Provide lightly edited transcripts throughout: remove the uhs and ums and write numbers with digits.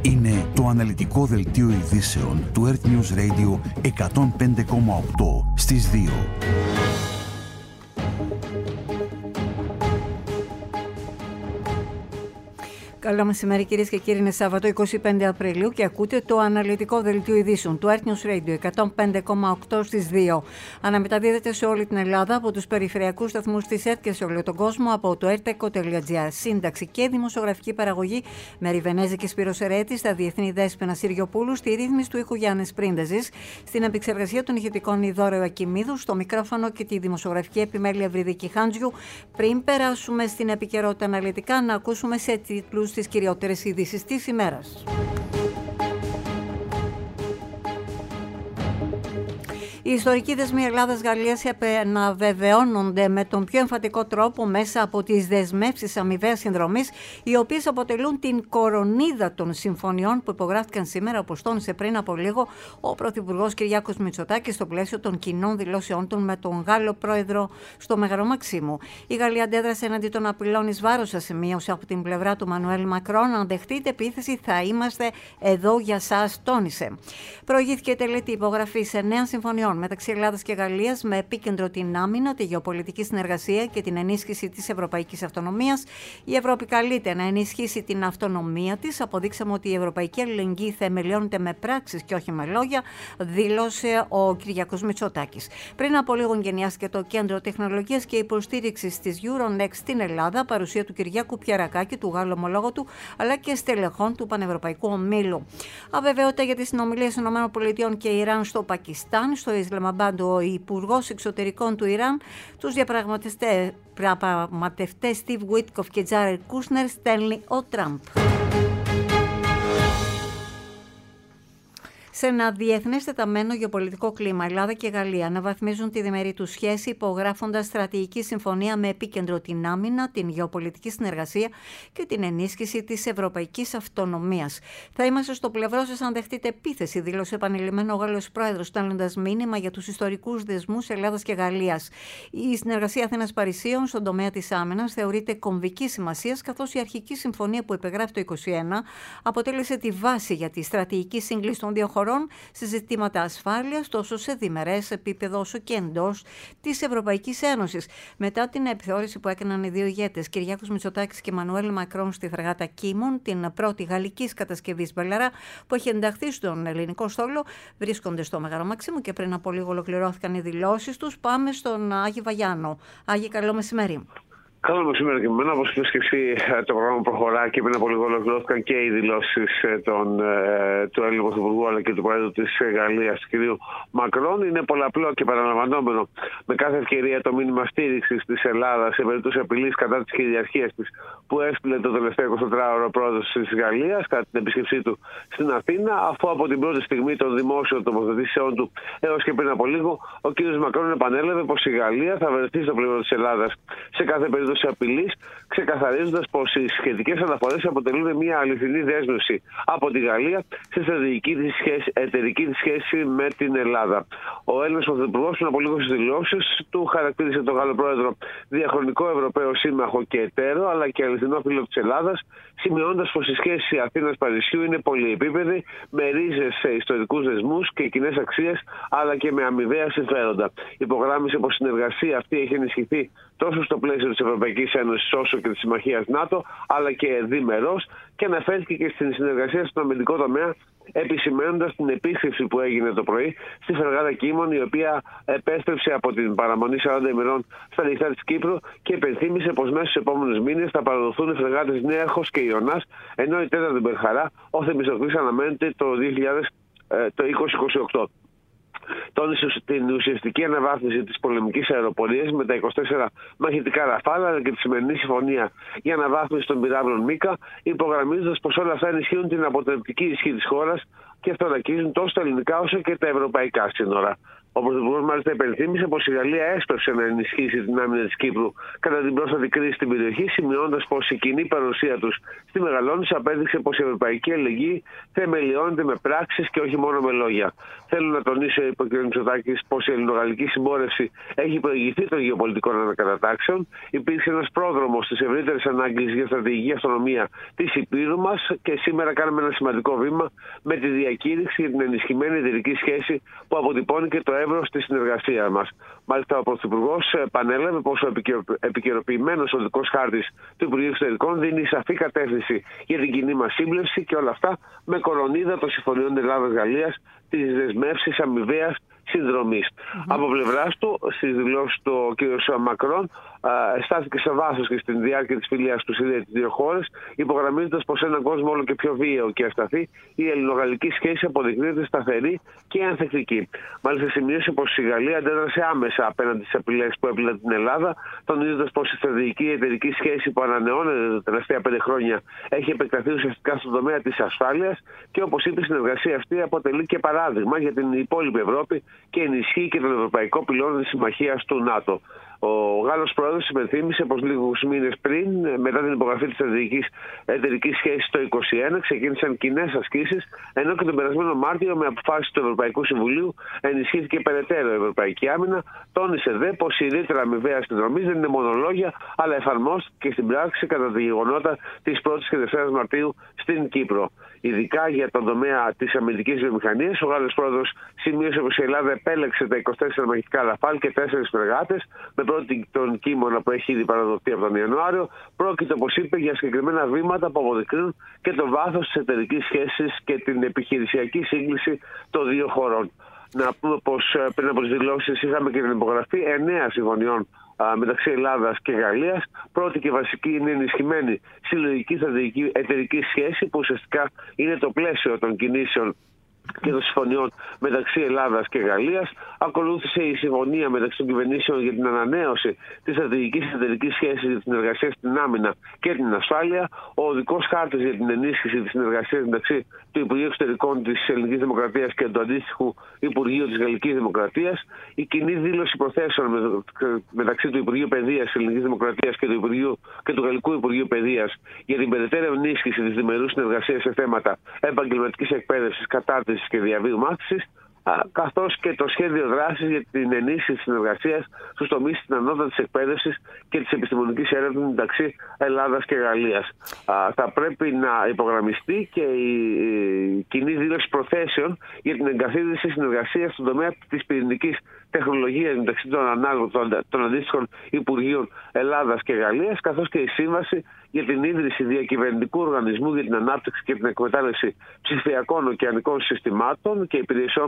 Είναι το αναλυτικό δελτίο ειδήσεων του Earth News Radio 105,8 στις 2. Καλό μεσημέρι κυρίες και κύριοι, είναι Σάββατο 25 Απριλίου και ακούτε το αναλυτικό δελτίο ειδήσεων του Earth News Radio 105,8 στις 2. Αναμεταδίδεται σε όλη την Ελλάδα από τους περιφερειακούς σταθμούς της ΕΡΤ και σε όλο τον κόσμο από το erteco.gr. Σύνταξη και δημοσιογραφική παραγωγή Μέρη Βενέζη και Σπύρος Ερέτης, στα διεθνή Δέσποινα Συριοπούλου, στη ρύθμιση του ήχου Γιάννης Πρίντεζης, στην επεξεργασία των ηχητικών Ιδόρεο Ακιμίδου, στο μικρόφωνο και τη δημοσιογραφική επιμέλεια Ευρυδική Χάντζιου. Πριν περάσουμε στην επικαιρότητα αναλυτικά, να ακούσουμε σε τίτλους τις κυριότερες ειδήσεις της ημέρας. Οι ιστορικοί δεσμοί Ελλάδας-Γαλλίας επαναβεβαιώνονται με τον πιο εμφατικό τρόπο μέσα από τις δεσμεύσεις αμοιβαίας συνδρομής, οι οποίες αποτελούν την κορονίδα των συμφωνιών που υπογράφηκαν σήμερα, όπως τόνισε πριν από λίγο ο Πρωθυπουργός Κυριάκος Μητσοτάκης στο πλαίσιο των κοινών δηλώσεών του με τον Γάλλο πρόεδρο στο Μέγαρο Μαξίμου. Η Γαλλία αντέδρασε εναντί των απειλών εις βάρος σας, σημείωσε από την πλευρά του Μανουέλ Μακρόν. Αν δεχτείτε επίθεση, θα είμαστε εδώ για σας, τόνισε. Προηγήθηκε τελετή υπογραφή 9 συμφωνιών μεταξύ Ελλάδας και Γαλλίας με επίκεντρο την άμυνα, τη γεωπολιτική συνεργασία και την ενίσχυση της ευρωπαϊκής αυτονομίας. Η Ευρώπη καλείται να ενισχύσει την αυτονομία της. Αποδείξαμε ότι η ευρωπαϊκή αλληλεγγύη θεμελιώνεται με πράξεις και όχι με λόγια, δήλωσε ο Κυριάκος Μητσοτάκης. Πριν από λίγο γενιάστηκε το Κέντρο Τεχνολογίας και Υποστήριξης της Euronext στην Ελλάδα, παρουσία του Κυριάκου Πιερακάκη, του Γάλλου ομολόγου του, αλλά και στελεχών του Πανευρωπαϊκού Ομίλου. Αβεβαιότητα για τις συνομιλίες ΗΠΑ και Ιράν στο Πακιστάν. Στο Ισλαμαμπάντ, ο Υπουργός Εξωτερικών του Ιράν, τους διαπραγματευτές Στιβ Γουίτκοφ και Τζάρετ Κούσνερ στέλνει ο Τραμπ. Σε ένα διεθνές τεταμένο γεωπολιτικό κλίμα, Ελλάδα και Γαλλία αναβαθμίζουν τη διμερή τους σχέση, υπογράφοντας στρατηγική συμφωνία με επίκεντρο την άμυνα, την γεωπολιτική συνεργασία και την ενίσχυση της ευρωπαϊκής αυτονομίας. Θα είμαστε στο πλευρό σας αν δεχτείτε επίθεση, δήλωσε επανειλημμένο ο Γάλλος πρόεδρος, στέλνοντας μήνυμα για τους ιστορικούς δεσμούς Ελλάδας και Γαλλίας. Η συνεργασία Αθήνας-Παρισίων στον τομέα της άμυνας θεωρείται κομβική σημασίας, καθώς η αρχική συμφωνία που υπεγράφει το 2021 αποτέλεσε τη βάση για τη στρατηγική σύγκληση των δύο χωρών σε ζητήματα ασφάλειας, τόσο σε διμερές επίπεδο όσο και εντός της Ευρωπαϊκής Ένωσης. Μετά την επιθεώρηση που έκαναν οι δύο ηγέτες, Κυριάκος Μητσοτάκης και Μανουέλ Μακρόν, στη φρεγάτα Κίμων, την πρώτη γαλλικής κατασκευής Μπελαρά που έχει ενταχθεί στον ελληνικό στόλο, βρίσκονται στο Μέγαρο Μαξίμου και πριν από λίγο ολοκληρώθηκαν οι δηλώσεις τους. Πάμε στον Άγη Βαγιάνο. Άγη, καλό μεσημέρι. Καλό μεσημέρι και εμένα. Όπως είπες και εσύ, το πρόγραμμα προχωρά και πριν από λίγο ολοκληρώθηκαν και οι δηλώσεις του Έλληνου Πρωθυπουργού αλλά και του Πρόεδρου της Γαλλίας, του κ. Μακρόν. Είναι πολλαπλό και παραλαμβανόμενο με κάθε ευκαιρία το μήνυμα στήριξης της Ελλάδας σε περίπτωση απειλής κατά της κυριαρχίας της που έστειλε το τελευταίο 24ωρο πρόεδρος της Γαλλίας κατά την επίσκεψή του στην Αθήνα, αφού από την πρώτη στιγμή των δημόσιων τοποθετήσεων του έως και πριν από λίγο ο κ. Μακρόν επανέλαβε πως η Γαλλία θα βρεθεί στο πλευρό της Ελλάδας σε κάθε περίπτωση απειλής, ξεκαθαρίζοντας πως οι σχετικές αναφορές αποτελούν μια αληθινή δέσμευση από τη Γαλλία στη στρατηγική της εταιρική της σχέση με την Ελλάδα. Ο Έλληνας Πρωθυπουργός, πριν από λίγο στις δηλώσεις του, χαρακτήρισε τον Γάλλο Πρόεδρο διαχρονικό Ευρωπαίο σύμμαχο και εταίρο, αλλά και αληθινό φίλο της Ελλάδας, σημειώνοντας πως η σχέση Αθήνας-Παρισιού είναι πολυεπίπεδη, με ρίζες σε ιστορικούς δεσμούς και κοινές αξίες, αλλά και με αμοιβαία συμφέροντα. Υπογράμμισε πως η συνεργασία αυτή έχει ενισχυθεί τόσο στο πλαίσιο της Ευρωπαϊκής Ένωσης όσο και της Συμμαχίας ΝΑΤΟ, αλλά και διμερώς, και αναφέρθηκε και στην συνεργασία στον αμυντικό τομέα, επισημαίνοντας την επίσκεψη που έγινε το πρωί στη φρεγάτα Κίμων, η οποία επέστρεψε από την παραμονή 40 ημερών στα νυχτά της Κύπρου, και υπενθύμησε πως μέσα στους επόμενους μήνες θα παραδοθούν οι φρεγάτες Νέαρχος και Ιωνάς, ενώ η τέταρτη Μπερχαρά, ο Θεμιστοκλής, αναμένεται το 2028. Τόνισε την ουσιαστική αναβάθμιση της πολεμικής αεροπορίας με τα 24 μαχητικά Ραφάλ, αλλά και τη σημερινή συμφωνία για αναβάθμιση των πυράβλων Μίκα, υπογραμμίζοντας πως όλα αυτά ενισχύουν την αποτρεπτική ισχύ της χώρας και αυτονακίζουν τόσο τα ελληνικά όσο και τα ευρωπαϊκά σύνορα. Ο Πρωθυπουργός μάλιστα υπενθύμησε πως η Γαλλία έσπευσε να ενισχύσει την άμυνα της Κύπρου κατά την πρόσφατη κρίση στην περιοχή, σημειώνοντας πως η κοινή παρουσία τους στη Μεγαλόνισο απέδειξε πως η ευρωπαϊκή αλληλεγγύη θεμελιώνεται με πράξεις και όχι μόνο με λόγια. Θέλω να τονίσω, είπε ο κ. Μητσοτάκης, πως η ελληνογαλλική συμπόρευση έχει προηγηθεί των γεωπολιτικών ανακατατάξεων. Υπήρξε ένας πρόδρομος της ευρύτερης ανάγκης για στρατηγική αυτονομία της Υπήρου μας και σήμερα κάναμε ένα σημαντικό βήμα με τη διακήρυξη για την ενισχυμένη εταιρική σχέση που αποτυπώνει και το εύρος της συνεργασίας μας. Μάλιστα, ο Πρωθυπουργός επανέλαβε πως ο επικαιροποιημένος οδικός χάρτης του Υπουργείου Εξωτερικών δίνει σαφή κατεύθυνση για την κοινή μας σύμπλευση και όλα αυτά με κορονίδα των συμφωνιών Ελλάδας-Γαλλίας, τις δεσμεύσεις αμοιβαίας συνδρομής. Από πλευράς του, στις δηλώσεις του ο κ. Μακρόν στάθηκε σε βάθος και στην διάρκεια της φιλίας του συνδέει τις δύο χώρες, υπογραμμίζοντας πως έναν κόσμο όλο και πιο βίαιο και ασταθή, η ελληνογαλλική σχέση αποδεικνύεται σταθερή και ανθεκτική. Μάλιστα, σημείωσε πως η Γαλλία αντέδρασε άμεσα απέναντι στις απειλές που έπληκαν την Ελλάδα, τονίζοντας πως η στρατηγική εταιρική σχέση που ανανεώνεται τα τελευταία 5 χρόνια έχει επεκταθεί ουσιαστικά στον τομέα της ασφάλειας και, όπως είπε, η συνεργασία αυτή αποτελεί και παράδειγμα για την υπόλοιπη Ευρώπη και ενισχύει και τον ευρωπαϊκό πυλώνα της συμμαχίας του ΝΑΤΟ. Ο Γάλλος πρόεδρος υπενθύμησε πως λίγους μήνες πριν, μετά την υπογραφή της στρατηγικής εταιρικής σχέσης το 2021, ξεκίνησαν κοινές ασκήσεις, ενώ και τον περασμένο Μάρτιο, με αποφάσεις του Ευρωπαϊκού Συμβουλίου, ενισχύθηκε περαιτέρω η Ευρωπαϊκή Άμυνα. Τόνισε δε πως η ρήτρα αμοιβαίας συνδρομής δεν είναι μόνο λόγια, αλλά εφαρμόστηκε στην πράξη κατά τα γεγονότα της 1ης και 2ης Μαρτίου στην Κύπρο. Ειδικά για τον τομέα της αμυντικής βιομηχανίας, ο Γάλλος πρόεδρος σημείωσε πως η Ελλάδα επέλεξε τα 24 μαχητικά Ραφάλ και 4 φρεγάτες, με πρώτη τον Κίμωνα που έχει ήδη παραδοθεί από τον Ιανουάριο. Πρόκειται, όπως είπε, για συγκεκριμένα βήματα που αποδεικνύουν και το βάθος της εταιρικής σχέσης και την επιχειρησιακή σύγκληση των δύο χωρών. Να πούμε πως πριν από τις δηλώσεις είχαμε και την υπογραφή 9 συμφωνιών μεταξύ Ελλάδας και Γαλλίας. Πρώτη και βασική είναι η ενισχυμένη συλλογική στρατηγική εταιρική σχέση, που ουσιαστικά είναι το πλαίσιο των κινήσεων και των συμφωνιών μεταξύ Ελλάδας και Γαλλίας. Ακολούθησε η συμφωνία μεταξύ των κυβερνήσεων για την ανανέωση της στρατηγικής εταιρικής σχέσης για τη συνεργασία στην άμυνα και την ασφάλεια. Ο οδικός χάρτης για την ενίσχυση της συνεργασίας μεταξύ του Υπουργείου Εξωτερικών της Ελληνικής Δημοκρατίας και του αντίστοιχου Υπουργείου της Γαλλικής Δημοκρατίας. Η κοινή δήλωση προθέσεων μεταξύ του Υπουργείου Παιδείας της Ελληνικής Δημοκρατίας και του Γαλλικού Υπουργείου Παιδείας για την περαιτέρω ενίσχυση της διμερούς συνεργασίας σε θέματα επαγγελματικής εκπαίδευσης, κατάρτισης και διαβίου μάθησης, καθώς και το σχέδιο δράσης για την ενίσχυση της συνεργασίας στους τομείς της ανώτατης εκπαίδευσης και της επιστημονικής έρευνας μεταξύ Ελλάδας και Γαλλίας. Θα πρέπει να υπογραμμιστεί και η κοινή δήλωση προθέσεων για την εγκαθίδρυση συνεργασίας στον τομέα της πυρηνικής τεχνολογίας μεταξύ των αντίστοιχων Υπουργείων Ελλάδας και Γαλλίας, καθώς και η σύμβαση για την ίδρυση διακυβερνητικού οργανισμού για την ανάπτυξη και την εκμετάλλευση ψηφιακών ωκεανικών συστημάτων και υπηρεσιών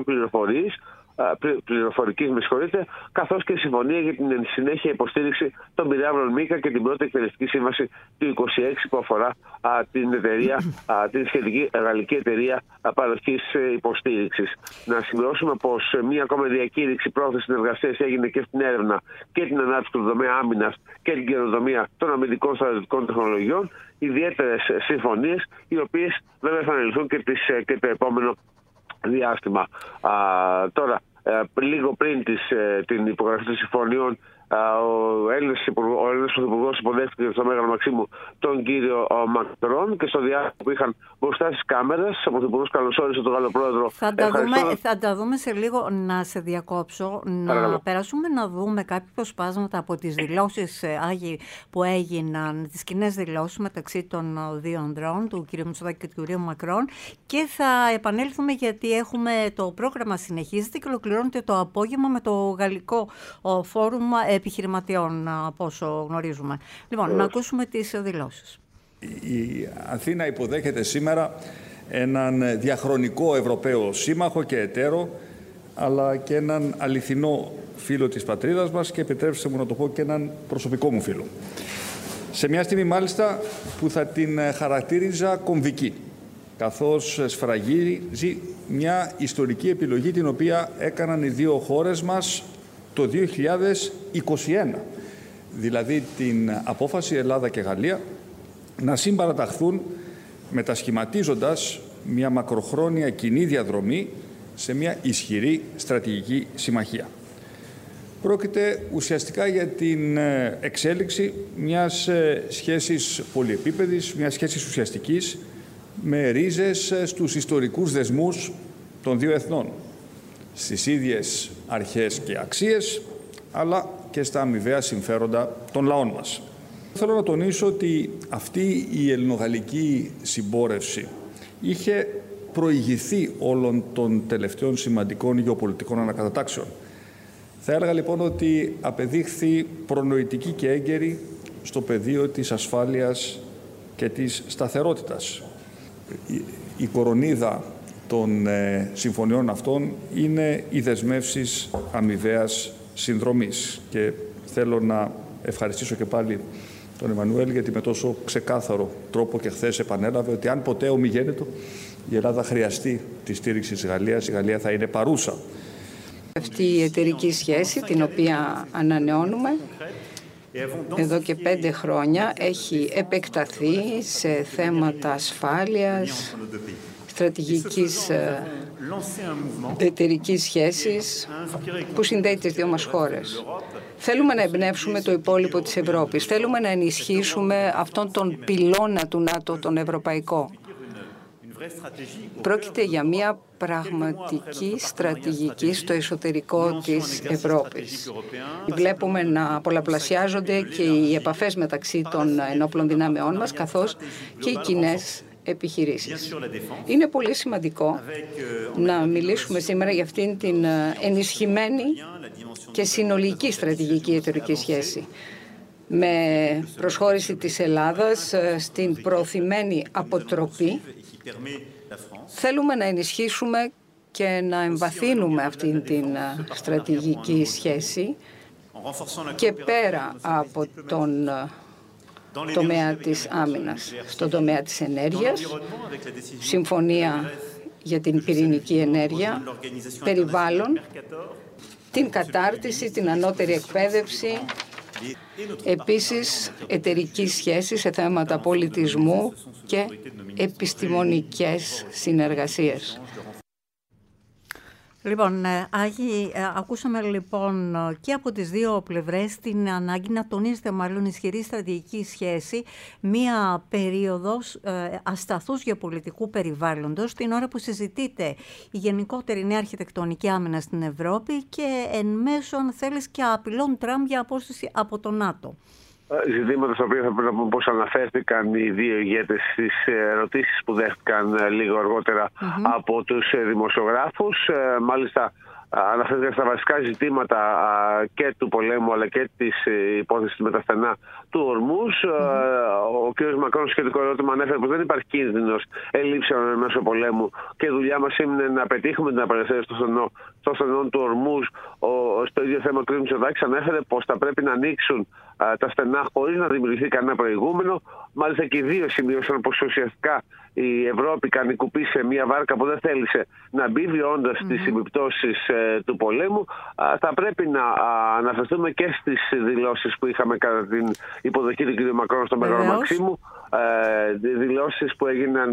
πληροφορικής, καθώς και συμφωνία για την συνέχεια υποστήριξη των πυράβλων Μίκα και την πρώτη εκτελεστική σύμβαση του 26 που αφορά την εταιρεία, την σχετική γαλλική εταιρεία παροχής υποστήριξης. Να σημειώσουμε πως μία ακόμα διακήρυξη πρόθεση συνεργασίας έγινε και στην έρευνα και την ανάπτυξη του τομέα άμυνας και την καινοτομία των αμυντικών στρατιωτικών τεχνολογιών. Ιδιαίτερες συμφωνίες, οι οποίες βέβαια θα αναλυθούν και το επόμενο διάστημα. Τώρα, λίγο πριν την υπογραφή των συμφωνιών, ο Έλληνας Πρωθυπουργός υποδέχτηκε στο Μέγαρο Μαξίμου τον κύριο Μακρόν και στο διάστημα που είχαν μπροστά στις κάμερες, ο Πρωθυπουργός καλωσόρισε τον Γάλλο Πρόεδρο. Θα τα δούμε σε λίγο. Να σε διακόψω, να περάσουμε να δούμε κάποια προσπάσματα από τις δηλώσεις που έγιναν, τις κοινές δηλώσεις μεταξύ των δύο ανδρών, του κ. Μητσοτάκη και του κ. Μακρόν, και θα επανέλθουμε γιατί έχουμε το πρόγραμμα συνεχίζεται και ολοκληρώνεται το απόγευμα με το Γαλλικό Φόρουμ Επιχειρηματιών, από όσο γνωρίζουμε. Λοιπόν, να ακούσουμε τις δηλώσεις. Η Αθήνα υποδέχεται σήμερα έναν διαχρονικό Ευρωπαίο σύμμαχο και εταίρο, αλλά και έναν αληθινό φίλο της πατρίδας μας και επιτρέψτε μου να το πω και έναν προσωπικό μου φίλο. Σε μια στιγμή μάλιστα που θα την χαρακτήριζα κομβική, καθώς σφραγίζει μια ιστορική επιλογή την οποία έκαναν οι δύο χώρες μας το 2021, δηλαδή την απόφαση Ελλάδα και Γαλλία να συμπαραταχθούν μετασχηματίζοντας μια μακροχρόνια κοινή διαδρομή σε μια ισχυρή στρατηγική συμμαχία. Πρόκειται ουσιαστικά για την εξέλιξη μιας σχέσης πολυεπίπεδης, μιας σχέσης ουσιαστικής, με ρίζες στους ιστορικούς δεσμούς των δύο εθνών, στις ίδιες αρχές και αξίες, αλλά και στα αμοιβαία συμφέροντα των λαών μας. Θέλω να τονίσω ότι αυτή η ελληνογαλλική συμπόρευση είχε προηγηθεί όλων των τελευταίων σημαντικών γεωπολιτικών ανακατατάξεων. Θα έλεγα λοιπόν ότι απεδείχθη προνοητική και έγκαιρη στο πεδίο της ασφάλειας και της σταθερότητας. Η κορονίδα των συμφωνιών αυτών είναι οι δεσμεύσεις αμοιβαίας συνδρομής. Και θέλω να ευχαριστήσω και πάλι τον Εμμανουέλ, γιατί με τόσο ξεκάθαρο τρόπο και χθες επανέλαβε ότι αν ποτέ ομιγέννητο η Ελλάδα χρειαστεί τη στήριξη της Γαλλίας, η Γαλλία θα είναι παρούσα. Αυτή η εταιρική σχέση, την οποία ανανεώνουμε εδώ και 5 χρόνια, έχει επεκταθεί σε θέματα ασφάλειας, στρατηγικής εταιρικής σχέσης που συνδέει τις δύο μας χώρες. Θέλουμε να εμπνεύσουμε το υπόλοιπο της Ευρώπης. Θέλουμε να ενισχύσουμε αυτόν τον πυλώνα του ΝΑΤΟ, τον ευρωπαϊκό. Πρόκειται για μια πραγματική στρατηγική στο εσωτερικό της Ευρώπης. Βλέπουμε να πολλαπλασιάζονται και οι επαφές μεταξύ των ενόπλων δυνάμεών μας, καθώς και οι κοινές επιχειρήσεις. Είναι πολύ σημαντικό να μιλήσουμε σήμερα για αυτήν την ενισχυμένη και συνολική στρατηγική εταιρική σχέση. Με προσχώρηση της Ελλάδας στην προωθημένη αποτροπή, θέλουμε να ενισχύσουμε και να εμβαθύνουμε αυτήν την στρατηγική σχέση και πέρα από τον τομέα της άμυνας, στον τομέα της ενέργειας, συμφωνία για την πυρηνική ενέργεια, περιβάλλον, την κατάρτιση, την ανώτερη εκπαίδευση, επίσης εταιρική σχέση σε θέματα πολιτισμού και επιστημονικές συνεργασίες. Λοιπόν, Άγη, ακούσαμε λοιπόν και από τις δύο πλευρές την ανάγκη να τονίζεται μάλλον ισχυρή στρατηγική σχέση, μία περίοδος ασταθούς γεωπολιτικού περιβάλλοντος, την ώρα που συζητείται η γενικότερη νέα αρχιτεκτονική άμυνα στην Ευρώπη και εν μέσω, αν θέλεις, και απειλών Τραμπ για απόσταση από το ΝΑΤΟ. Ζητήματα στα οποία θα πρέπει να πούμε πώς αναφέρθηκαν οι δύο ηγέτες στις ερωτήσεις που δέχτηκαν λίγο αργότερα από τους δημοσιογράφους. Μάλιστα αναφέρθηκαν στα βασικά ζητήματα και του πολέμου αλλά και της υπόθεσης με τα στενά του Ορμούζ. Ο κ. Μακρόν σχετικό ερώτημα ανέφερε πως δεν υπάρχει κίνδυνος ελλείψεων εν μέσω πολέμου και η δουλειά μας είναι να πετύχουμε την απελευθέρωση των στενών του Ορμούζ. Στο ίδιο θέμα ο κ. Μητσοτάκης ανέφερε πως θα πρέπει να ανοίξουν τα στενά χωρίς να δημιουργηθεί κανένα προηγούμενο. Μάλιστα και οι δύο σημείωσαν πως ουσιαστικά η Ευρώπη κάνει κουπί σε μια βάρκα που δεν θέλησε να μπει, βιώντας τις επιπτώσεις του πολέμου. Θα πρέπει να αναφερθούμε και στις δηλώσεις που είχαμε κατά την υποδοχή του κ. Μακρόν στο Μέγαρο Μαξίμου. Δηλώσεις που έγιναν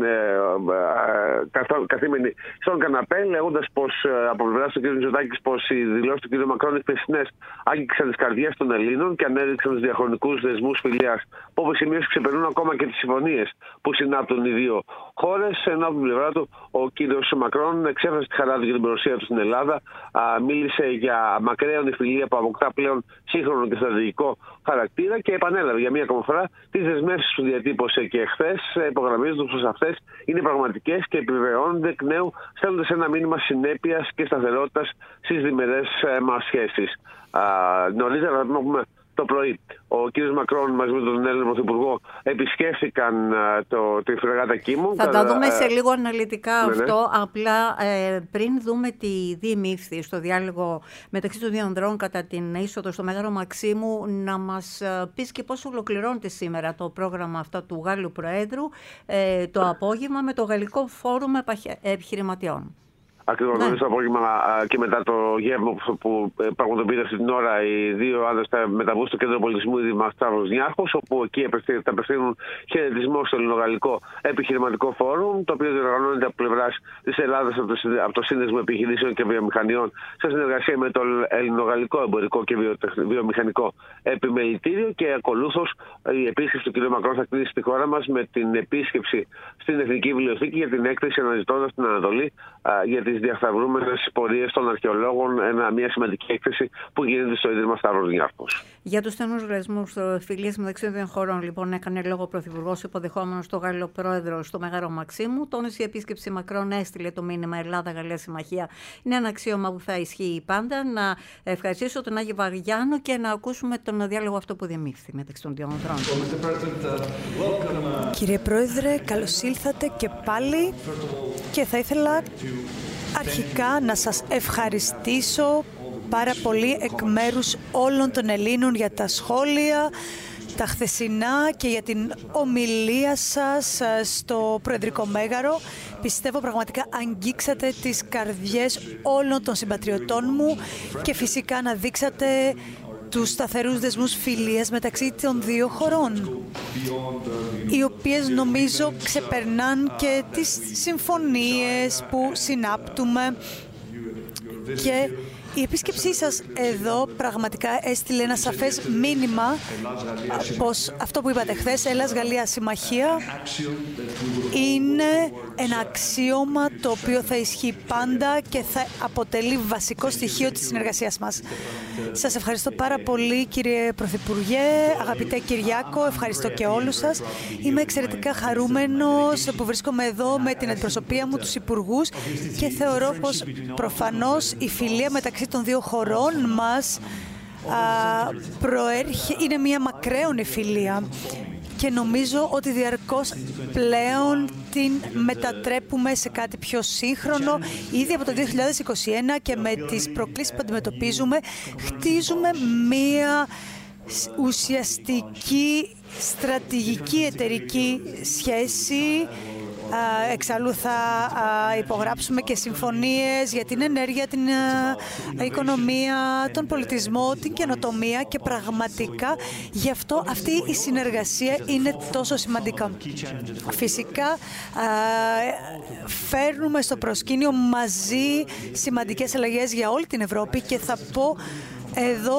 καθήμενοι στον καναπέ, λέγοντας πως από πλευρά του κ. Μητσοτάκης πως οι δηλώσεις του κ. Μακρόν χθεσινές άγγιξαν τις καρδιές των Ελλήνων και ανέδειξαν τους διαχρονικούς δεσμούς φιλίας που όπως σημείωσε ξεπερνούν ακόμα και τις συμφωνίες που συνάπτουν οι δύο χώρες. Ενώ από την πλευρά του ο κ. Μακρόν εξέφρασε τη χαρά του για την παρουσία του στην Ελλάδα, μίλησε για μακραίωνη φιλία που αποκτά πλέον σύγχρονο και στρατηγικό χαρακτήρα και επανέλαβε για μία ακόμα φορά τις δεσμεύσεις που διατύπωσε και χθες, υπογραμμίζοντας πως αυτές είναι πραγματικές και επιβεβαιώνονται εκ νέου, στέλνοντας ένα μήνυμα συνέπειας και σταθερότητας στις διμερές μας σχέσεις. Νωρίτερα, να πούμε, το πρωί, ο κ. Μακρόν μαζί με τον Έλληνα Πρωθυπουργό επισκέφθηκαν τη φρεγάτα Κίμου. Θα τα δούμε σε λίγο αναλυτικά αυτό. Απλά πριν δούμε τη διημήφθη στο διάλογο μεταξύ των δύο ανδρών κατά την είσοδο στο Μέγαρο Μαξίμου, να μας πεις και πώς ολοκληρώνεται σήμερα το πρόγραμμα αυτό του Γάλλου Προέδρου το απόγευμα με το Γαλλικό Φόρουμ Επιχειρηματιών. Ακριβώς, νωρίς το απόγευμα και μετά το γεύμα που πραγματοποιείται αυτή την ώρα, οι δύο άνδρες θα μεταβούν στο Κέντρο Πολιτισμού Δήμαρχος Σταύρος Νιάρχος, όπου εκεί θα απευθύνουν χαιρετισμό στο Ελληνογαλλικό Επιχειρηματικό Φόρουμ, το οποίο διοργανώνεται από πλευράς της Ελλάδας από το Σύνδεσμο Επιχειρήσεων και Βιομηχανιών, σε συνεργασία με το Ελληνογαλλικό Εμπορικό και Βιομηχανικό Επιμελητήριο. Και ακολούθως η επίσκεψη του κ. Μακρόν θα κλείσει στη χώρα μας με την επίσκεψη στην Εθνική Βιβλιοθήκη για την έκθεση αναζητώντας την Ανατολή για τις διαφθαρρούμενες πορείες των αρχαιολόγων, μια σημαντική έκθεση που γίνεται στο Ίδρυμα Σταύρος Νιάρχος. Για τους στενούς λεσμούς φιλίες μεταξύ των δύο χωρών, λοιπόν, έκανε λόγο ο Πρωθυπουργός, υποδεχόμενος τον Γάλλο Πρόεδρο στο Μέγαρο Μαξίμου. Τόνισε η επίσκεψη Μακρόν, έστειλε το μήνυμα Ελλάδα-Γαλλία Συμμαχία. Είναι ένα αξίωμα που θα ισχύει πάντα. Να ευχαριστήσω τον Άγιο Βαριάνο και να ακούσουμε τον διάλογο αυτό που διαμήφθη μεταξύ των δύο ανδρών. Κύριε Πρόεδρε, καλώς ήλθατε και πάλι και θα ήθελα αρχικά να σας ευχαριστήσω πάρα πολύ εκ μέρους όλων των Ελλήνων για τα σχόλια, τα χθεσινά και για την ομιλία σας στο Προεδρικό Μέγαρο. Πιστεύω πραγματικά αγγίξατε τις καρδιές όλων των συμπατριωτών μου και φυσικά να δείξατε τους σταθερούς δεσμούς φιλίας μεταξύ των δύο χωρών, οι οποίες νομίζω ξεπερνάν και τις συμφωνίες που συνάπτουμε. Και η επίσκεψή σας εδώ πραγματικά έστειλε ένα σαφές μήνυμα πως αυτό που είπατε χθες, Ελλάς-Γαλλία Συμμαχία, είναι ένα αξίωμα το οποίο θα ισχύει πάντα και θα αποτελεί βασικό στοιχείο της συνεργασίας μας. Σας ευχαριστώ πάρα πολύ, κύριε Πρωθυπουργέ, αγαπητέ Κυριάκο, ευχαριστώ και όλους σας. Είμαι εξαιρετικά χαρούμενος που βρίσκομαι εδώ με την αντιπροσωπεία μου, τους υπουργούς, και θεωρώ πως προφανώς η φιλία μεταξύ των δύο χωρών μας είναι μια μακραίωνη φιλία και νομίζω ότι διαρκώς πλέον την μετατρέπουμε σε κάτι πιο σύγχρονο. Ήδη από το 2021 και με τις προκλήσεις που αντιμετωπίζουμε, χτίζουμε μια ουσιαστική στρατηγική εταιρική σχέση. Εξαλλού θα υπογράψουμε και συμφωνίες για την ενέργεια, την οικονομία, τον πολιτισμό, την καινοτομία και πραγματικά γι' αυτό αυτή η συνεργασία είναι τόσο σημαντικά. Φυσικά φέρνουμε στο προσκήνιο μαζί σημαντικές αλλαγές για όλη την Ευρώπη και θα πω εδώ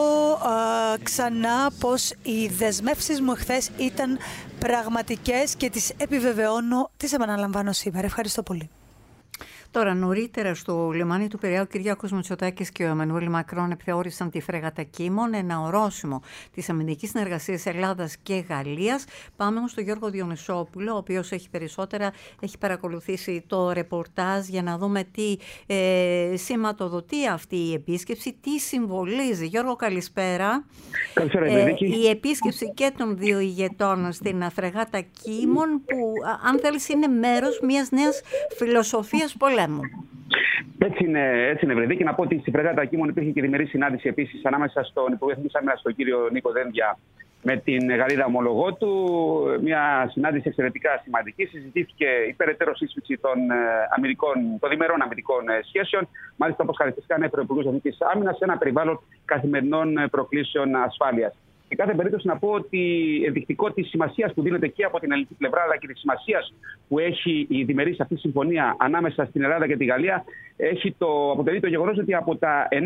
ξανά πως οι δεσμεύσεις μου χθες ήταν πραγματικές και τις επιβεβαιώνω, τις επαναλαμβάνω σήμερα. Ευχαριστώ πολύ. Τώρα, νωρίτερα στο λιμάνι του Πειραιά, ο Κυριάκος Μητσοτάκης και ο Εμμανουέλ Μακρόν επιθεώρησαν τη φρέγατα Κίμων, ένα ορόσημο της αμυντικής συνεργασίας Ελλάδας και Γαλλίας. Πάμε όμως στον Γιώργο Διονυσόπουλο, ο οποίος έχει παρακολουθήσει το ρεπορτάζ για να δούμε τι σηματοδοτεί αυτή η επίσκεψη, τι συμβολίζει. Γιώργο, καλησπέρα. Καλησπέρα, η επίσκεψη και των δύο ηγετών στην φρεγάτα Κίμων, που αν θέλεις είναι μέρος μιας νέας φιλοσοφίας πολέμου. Έτσι είναι, Βρεδίκη. Να πω ότι στη φρεγάτα Κίμων υπήρχε και διμερή συνάντηση επίσης ανάμεσα στον Υπουργό Εθνικής Άμυνας, τον κύριο Νίκο Δένδια, με την Γαλλίδα ομολογό του. Μια συνάντηση εξαιρετικά σημαντική. Συζητήθηκε η περαιτέρω σύσφυξη των διμερών αμυντικών σχέσεων. Μάλιστα, όπως χαρακτηριστικά ανέφερε ο Υπουργός Εθνικής Άμυνας, σε ένα περιβάλλον καθημερινών προκλήσεων ασφάλειας. Σε κάθε περίπτωση να πω ότι ενδεικτικό της σημασίας που δίνεται και από την ελληνική πλευρά, αλλά και της σημασίας που έχει η διμερής αυτή συμφωνία ανάμεσα στην Ελλάδα και τη Γαλλία, αποτελεί το γεγονός ότι από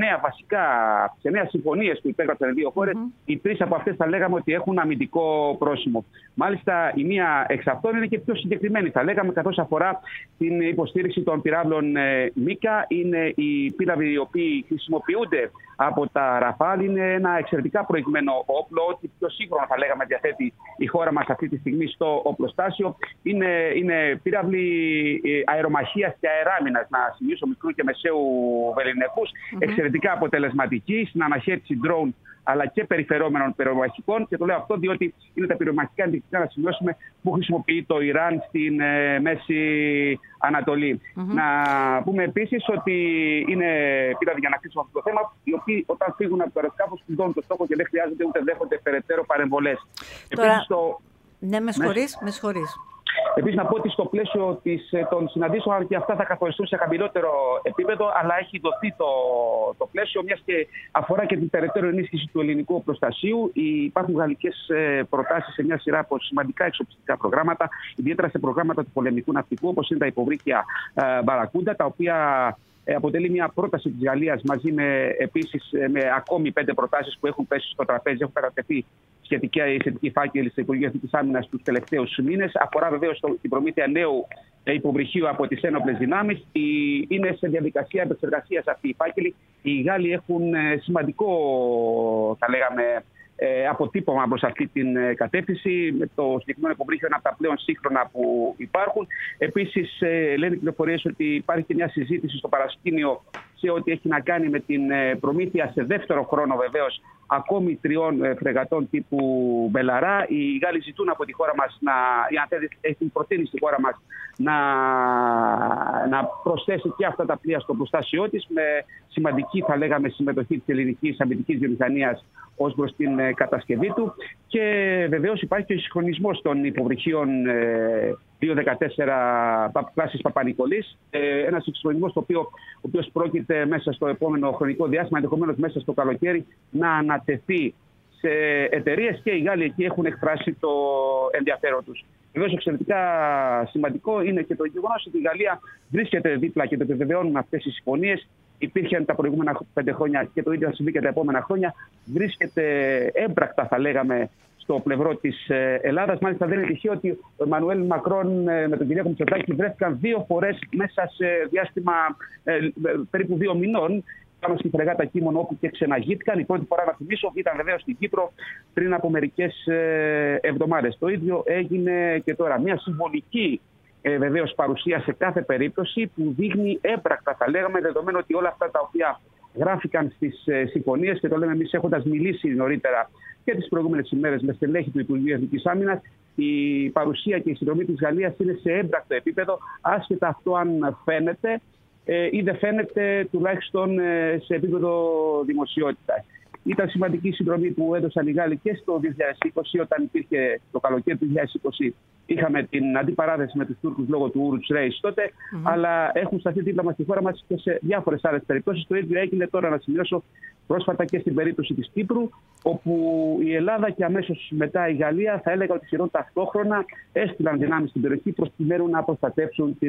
τις 9 συμφωνίες που υπέγραψαν οι δύο χώρες, οι 3 από αυτές θα λέγαμε ότι έχουν αμυντικό πρόσημο. Μάλιστα, η μία εξ αυτών είναι και πιο συγκεκριμένη, θα λέγαμε, καθώς αφορά την υποστήριξη των πυράβλων Μίκα. Είναι οι πύραυλοι οι οποίοι χρησιμοποιούνται από τα Ραφάλ. Είναι ένα εξαιρετικά προηγμένο όπλο, ό,τι πιο σύγχρονο θα λέγαμε διαθέτει η χώρα μας αυτή τη στιγμή στο οπλοστάσιο. Είναι πύραυλοι αερομαχίας και αεράμινας, να σημειώσω, μικρού και μεσαίου βεληνικούς, εξαιρετικά αποτελεσματικοί στην αναχέτηση drone αλλά και περιφερόμενων πυρομαχικών. Και το λέω αυτό διότι είναι τα πυρομαχικά ενδεικτικά, να σημειώσουμε, που χρησιμοποιεί το Ιράν στην Μέση Ανατολή. Να πούμε επίσης ότι είναι πύραυλοι, για να κλείσουμε αυτό το θέμα, οι οποίοι όταν φύγουν από το αεροσκάφος πληρώνουν το στόχο και δεν χρειάζεται ούτε δέχονται περαιτέρω παρεμβολές. Τώρα... Ναι, με συγχωρείς. Επίσης, να πω ότι στο πλαίσιο των συναντήσεων, αν και αυτά θα καθοριστούν σε χαμηλότερο επίπεδο, αλλά έχει δοθεί το πλαίσιο, μιας και αφορά και την περαιτέρω ενίσχυση του ελληνικού οπλοστασίου. Υπάρχουν γαλλικές προτάσεις σε μια σειρά από σημαντικά εξοπλιστικά προγράμματα, ιδιαίτερα σε προγράμματα του πολεμικού ναυτικού, όπως είναι τα υποβρύχια Μπαρακούντα, τα οποία αποτελεί μια πρόταση της Γαλλίας μαζί με ακόμη 5 προτάσεις που έχουν πέσει στο τραπέζι, έχουν κατατεθεί σχετικοί φάκελοι στο Υπουργείο Εθνικής Άμυνας τους τελευταίους μήνες. Αφορά βεβαίως την προμήθεια νέου υποβρυχίου από τις ένοπλες δυνάμεις. Είναι σε διαδικασία επεξεργασίας αυτοί οι φάκελοι. Οι Γάλλοι έχουν σημαντικό, θα λέγαμε, αποτύπωμα προς αυτή την κατεύθυνση. Το συγκεκριμένο υποβρύχιο είναι από τα πλέον σύγχρονα που υπάρχουν. Επίσης, λένε οι πληροφορίες ότι υπάρχει και μια συζήτηση στο παρασκήνιο σε ό,τι έχει να κάνει με την προμήθεια σε δεύτερο χρόνο, βεβαίως, ακόμη 3 φρεγατών τύπου Μπελαρά. Οι Γάλλοι ζητούν από τη χώρα μας έχουν προτείνει στη χώρα μας να προσθέσει και αυτά τα πλοία στο προστάσιό της, με σημαντική, θα λέγαμε, συμμετοχή της ελληνικής αμυντικής βιομηχανίας ως προς την κατασκευή του. Και βεβαίως υπάρχει και ο συγχρονισμός των υποβρυχίων 2-14 κλάσης Παπα-Νικολής. Ένας συγχρονισμός ο οποίος πρόκειται μέσα στο επόμενο χρονικό διάστημα, ενδεχομένως μέσα στο καλοκαίρι, να ανατεθεί σε εταιρείες, και οι Γάλλοι εκεί έχουν εκφράσει το ενδιαφέρον τους. Βεβαίως, εξαιρετικά σημαντικό είναι και το γεγονός ότι η Γαλλία βρίσκεται δίπλα, και το επιβεβαιώνουν αυτές οι συμφωνίες. Υπήρχε τα προηγούμενα 5 χρόνια και το ίδιο θα συμβεί και τα επόμενα χρόνια. Βρίσκεται έμπρακτα, θα λέγαμε, στο πλευρό της Ελλάδας. Μάλιστα, δεν είναι τυχαίο ότι ο Εμμανουέλ Μακρόν με τον Κυριάκο Μητσοτάκη βρέθηκαν 2 φορές μέσα σε διάστημα περίπου 2 μηνών πάνω στη φρεγάτα Κίμων, όπου και ξεναγήθηκαν. Η πρώτη φορά, να θυμίσω, ήταν βεβαίως στην Κύπρο πριν από μερικές εβδομάδες. Το ίδιο έγινε και τώρα. Μια συμβολική βεβαίως παρουσία σε κάθε περίπτωση, που δείχνει έμπρακτα, θα λέγαμε, δεδομένου ότι όλα αυτά τα οποία γράφηκαν στις συμφωνίες, και το λέμε εμείς έχοντας μιλήσει νωρίτερα και τις προηγούμενες ημέρες με στελέχη του Υπουργείου Εθνικής Άμυνας, η παρουσία και η συνδρομή της Γαλλίας είναι σε έμπρακτο επίπεδο, άσχετα αυτό αν φαίνεται ή δεν φαίνεται, τουλάχιστον σε επίπεδο δημοσιότητας. Ήταν σημαντική η συνδρομή που έδωσαν οι Γάλλοι και στο 2020, όταν υπήρχε το καλοκαίρι του 2020. Είχαμε την αντιπαράθεση με τους Τούρκους λόγω του Ούρτς Ρέις τότε, αλλά έχουν σταθεί δίπλα μας στη χώρα μας και σε διάφορες άλλες περιπτώσεις. Το ίδιο έγινε, τώρα να σημειώσω, πρόσφατα και στην περίπτωση της Κύπρου, όπου η Ελλάδα και αμέσως μετά η Γαλλία, θα έλεγα ότι σχεδόν ταυτόχρονα, έστειλαν δυνάμεις στην περιοχή προκειμένου να προστατεύσουν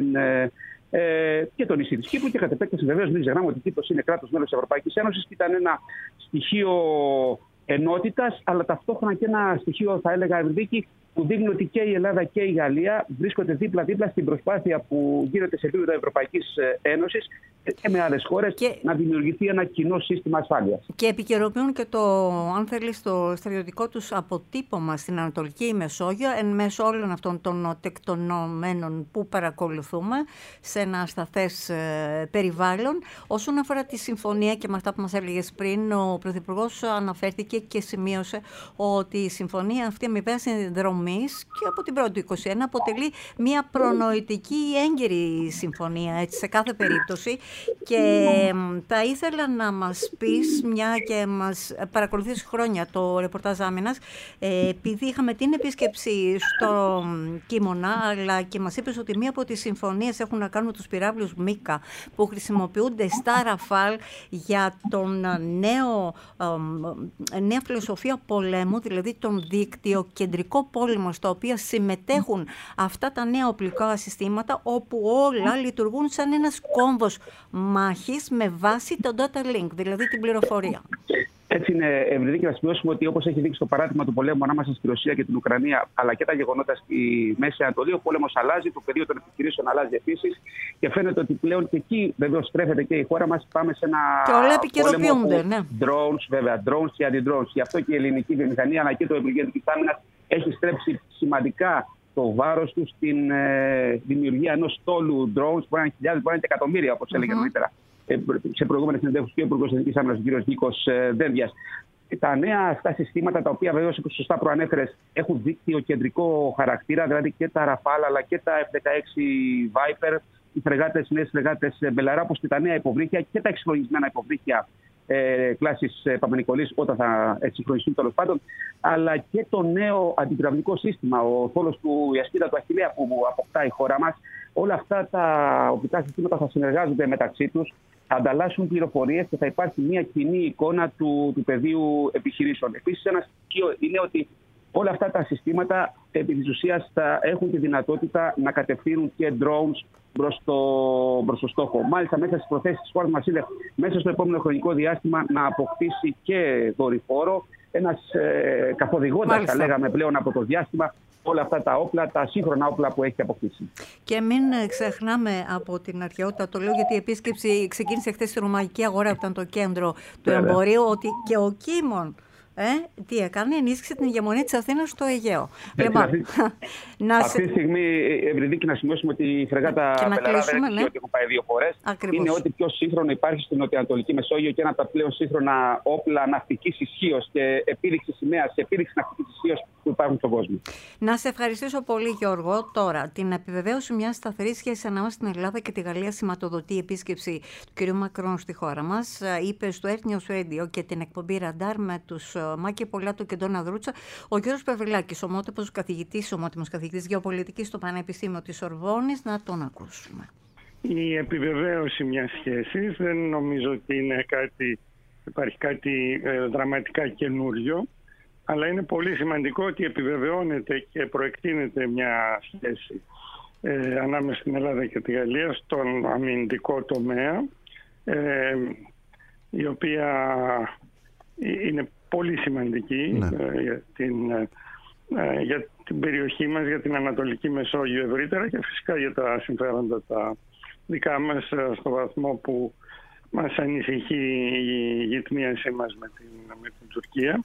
και το νησί της Κύπρου, και κατ' επέκταση βεβαίως μην ξεχνάμε ότι η Κύπρος είναι κράτος μέλος της Ευρωπαϊκής Ένωσης και ήταν ένα στοιχείο ενότητας, αλλά ταυτόχρονα και ένα στοιχείο, θα έλεγα, Ευρωδίκη, που δείχνει ότι και η Ελλάδα και η Γαλλία βρίσκονται δίπλα-δίπλα στην προσπάθεια που γίνεται σε επίπεδο Ευρωπαϊκής Ένωσης και με άλλες χώρες να δημιουργηθεί ένα κοινό σύστημα ασφάλειας. Και επικαιροποιούν και αν θέλει, το στρατιωτικό τους αποτύπωμα στην Ανατολική Μεσόγειο, εν μέσω όλων αυτών των τεκτονωμένων που παρακολουθούμε σε ένα ασταθές περιβάλλον. Όσον αφορά τη συμφωνία και με αυτά που μας έλεγες πριν, ο Πρωθυπουργός αναφέρθηκε και σημείωσε ότι η συμφωνία αυτή αμοιβαίας συνδρομής και από την πρώτη 21 αποτελεί μια προνοητική έγκαιρη συμφωνία, έτσι, σε κάθε περίπτωση. Και θα ήθελα να μας πεις, μια και μας παρακολουθείς χρόνια το ρεπορτάζ άμυνας, επειδή είχαμε την επίσκεψη στο Κίμωνα, αλλά και μας είπες ότι μία από τις συμφωνίες έχουν να κάνουν με τους πυράβλους Μίκα που χρησιμοποιούνται στα Ραφάλ για τον νέα φιλοσοφία πολέμου, δηλαδή τον δίκτυο κεντρικό πόλεμο, στα οποία συμμετέχουν αυτά τα νέα οπλικά συστήματα, όπου όλα λειτουργούν σαν ένας κόμβος μάχης με βάση το data link, δηλαδή την πληροφορία. Έτσι είναι, Ευρυδίκη, να σημειώσουμε ότι, όπως έχει δείξει το παράδειγμα του πολέμου ανάμεσα στη Ρωσία και την Ουκρανία, αλλά και τα γεγονότα στη Μέση Ανατολή, ο πόλεμος αλλάζει, το πεδίο των επιχειρήσεων αλλάζει επίσης, και φαίνεται ότι πλέον και εκεί βεβαίως στρέφεται και η χώρα μας. Πάμε σε ένα και όλα επικαιροποιούνται, ναι. Drones, βέβαια, drones και αντι-drones. Γι' αυτό και η ελληνική βιομηχανία, αλλά και το Υπουργείο Εθνικής Άμυνας, έχει στρέψει σημαντικά το βάρος του στην δημιουργία ενός στόλου drones, μπορεί να είναι χιλιάδες, μπορεί να είναι και εκατομμύρια, όπως έλεγε νωρίτερα σε προηγούμενες συνεντεύξεις και ο Υπουργός Εθνικής Άμυνας, ο κ. Νίκος Δένδιας. Τα νέα αυτά συστήματα, τα οποία βεβαίως, όπως σωστά προανέφερες, έχουν δίκτυο κεντρικό χαρακτήρα, δηλαδή και τα Rafale αλλά και τα F-16 Viper, οι νέες φρεγάτες Μπελαρά, όπως και τα νέα υποβρύχια και τα εξυγχρονισμένα υποβρύχια κλάσης Παπα-Νικολής όταν θα εξυγχρονιστούν τέλος πάντων, αλλά και το νέο αντιπυραυλικό σύστημα, ο θόλος του, η ασπίδα του Αχιλλέα που αποκτά η χώρα μας. Όλα αυτά τα οπλικά συστήματα θα συνεργάζονται μεταξύ τους, θα ανταλλάσσουν πληροφορίες και θα υπάρχει μια κοινή εικόνα του πεδίου επιχειρήσεων. Επίσης, ένα στοιχείο είναι ότι όλα αυτά τα συστήματα επί της ουσίας θα έχουν τη δυνατότητα να κατευθύνουν και drones προς το στόχο. Μάλιστα, μέσα στις προθέσεις της χώρας μας είναι μέσα στο επόμενο χρονικό διάστημα να αποκτήσει και δορυφόρο, ένας καθοδηγώντας, θα λέγαμε πλέον από το διάστημα, όλα αυτά τα όπλα, τα σύγχρονα όπλα που έχει αποκτήσει. Και μην ξεχνάμε από την αρχαιότητα, το λέω γιατί η επίσκεψη ξεκίνησε χθες στη Ρωμαϊκή Αγορά, που ήταν το κέντρο του εμπορίου, ότι και ο Κίμων τι έκανε, ενίσχυσε την ηγεμονία της Αθήνας στο Αιγαίο. Αυτή τη στιγμή, Ευρυδίκη, να σημειώσουμε ότι η φρεγάτα Μπελαρά δεν έχει ότι έχω πάει 2 φορές. Είναι ό,τι πιο σύγχρονο υπάρχει στην Νοτιοανατολική Μεσόγειο και ένα από τα πλέον σύγχρονα όπλα ναυτικής ισχύως και επίδειξη σημαίας και επίδειξη ναυτικής ισχύως που υπάρχουν στον κόσμο. Να σε ευχαριστήσω πολύ, Γιώργο. Τώρα, την επιβεβαίωση μιας σταθερής σχέσης ανάμεσα στην Ελλάδα και τη Γαλλία σηματοδοτεί η επίσκεψη του κ. Μακρόν στη χώρα μας. Είπε στο Earth News Radio και την εκπομπή Ραντάρ με τους Μάκη Πολάτο και Ντόνα Δρούτσα, ο κ. Πεβιλάκης, ομότιμος καθηγητής γεωπολιτικής στο Πανεπιστήμιο της Σορβόνης. Να τον ακούσουμε. Η επιβεβαίωση μιας σχέσης δεν νομίζω ότι υπάρχει κάτι δραματικά καινούριο, αλλά είναι πολύ σημαντικό ότι επιβεβαιώνεται και προεκτείνεται μια σχέση ανάμεσα στην Ελλάδα και τη Γαλλία στον αμυντικό τομέα, η οποία είναι πολύ σημαντική για την περιοχή μας, για την Ανατολική Μεσόγειο ευρύτερα και φυσικά για τα συμφέροντα τα δικά μας, στο βαθμό που μας ανησυχεί η γειτνίασή μας με την Τουρκία.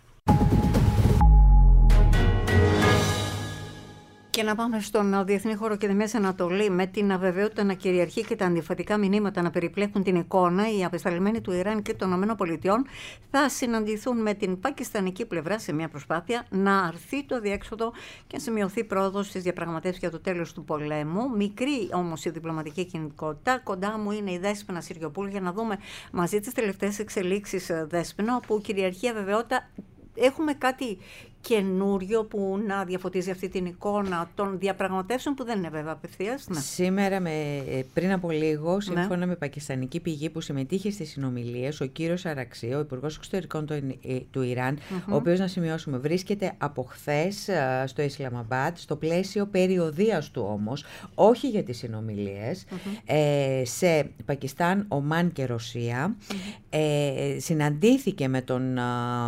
Και να πάμε στον διεθνή χώρο και τη Μέση Ανατολή, με την αβεβαιότητα να κυριαρχεί και τα αντιφατικά μηνύματα να περιπλέκουν την εικόνα. Οι απεσταλμένοι του Ιράν και των ΗΠΑ θα συναντηθούν με την πακιστανική πλευρά σε μια προσπάθεια να αρθεί το αδιέξοδο και να σημειωθεί πρόοδος στις διαπραγματεύσεις για το τέλος του πολέμου. Μικρή όμως η διπλωματική κινητικότητα. Κοντά μου είναι η Δέσποινα Συριοπούλου για να δούμε μαζί τις τελευταίες εξελίξεις, Δέσποινα, όπου κυριαρχεί αβεβαιότητα. Έχουμε κάτι καινούριο που να διαφωτίζει αυτή την εικόνα των διαπραγματεύσεων που δεν είναι βέβαια απευθείας. Ναι. Σήμερα, πριν από λίγο, σύμφωνα με πακιστανική πηγή που συμμετείχε στις συνομιλίες, ο κύριος Αραξί, ο Υπουργός Εξωτερικών του Ιράν, ο οποίος, να σημειώσουμε, βρίσκεται από χθες στο Ισλαμαμπάντ, στο πλαίσιο περιοδείας του όμως, όχι για τις συνομιλίες, σε Πακιστάν, Ομάν και Ρωσία, συναντήθηκε με τον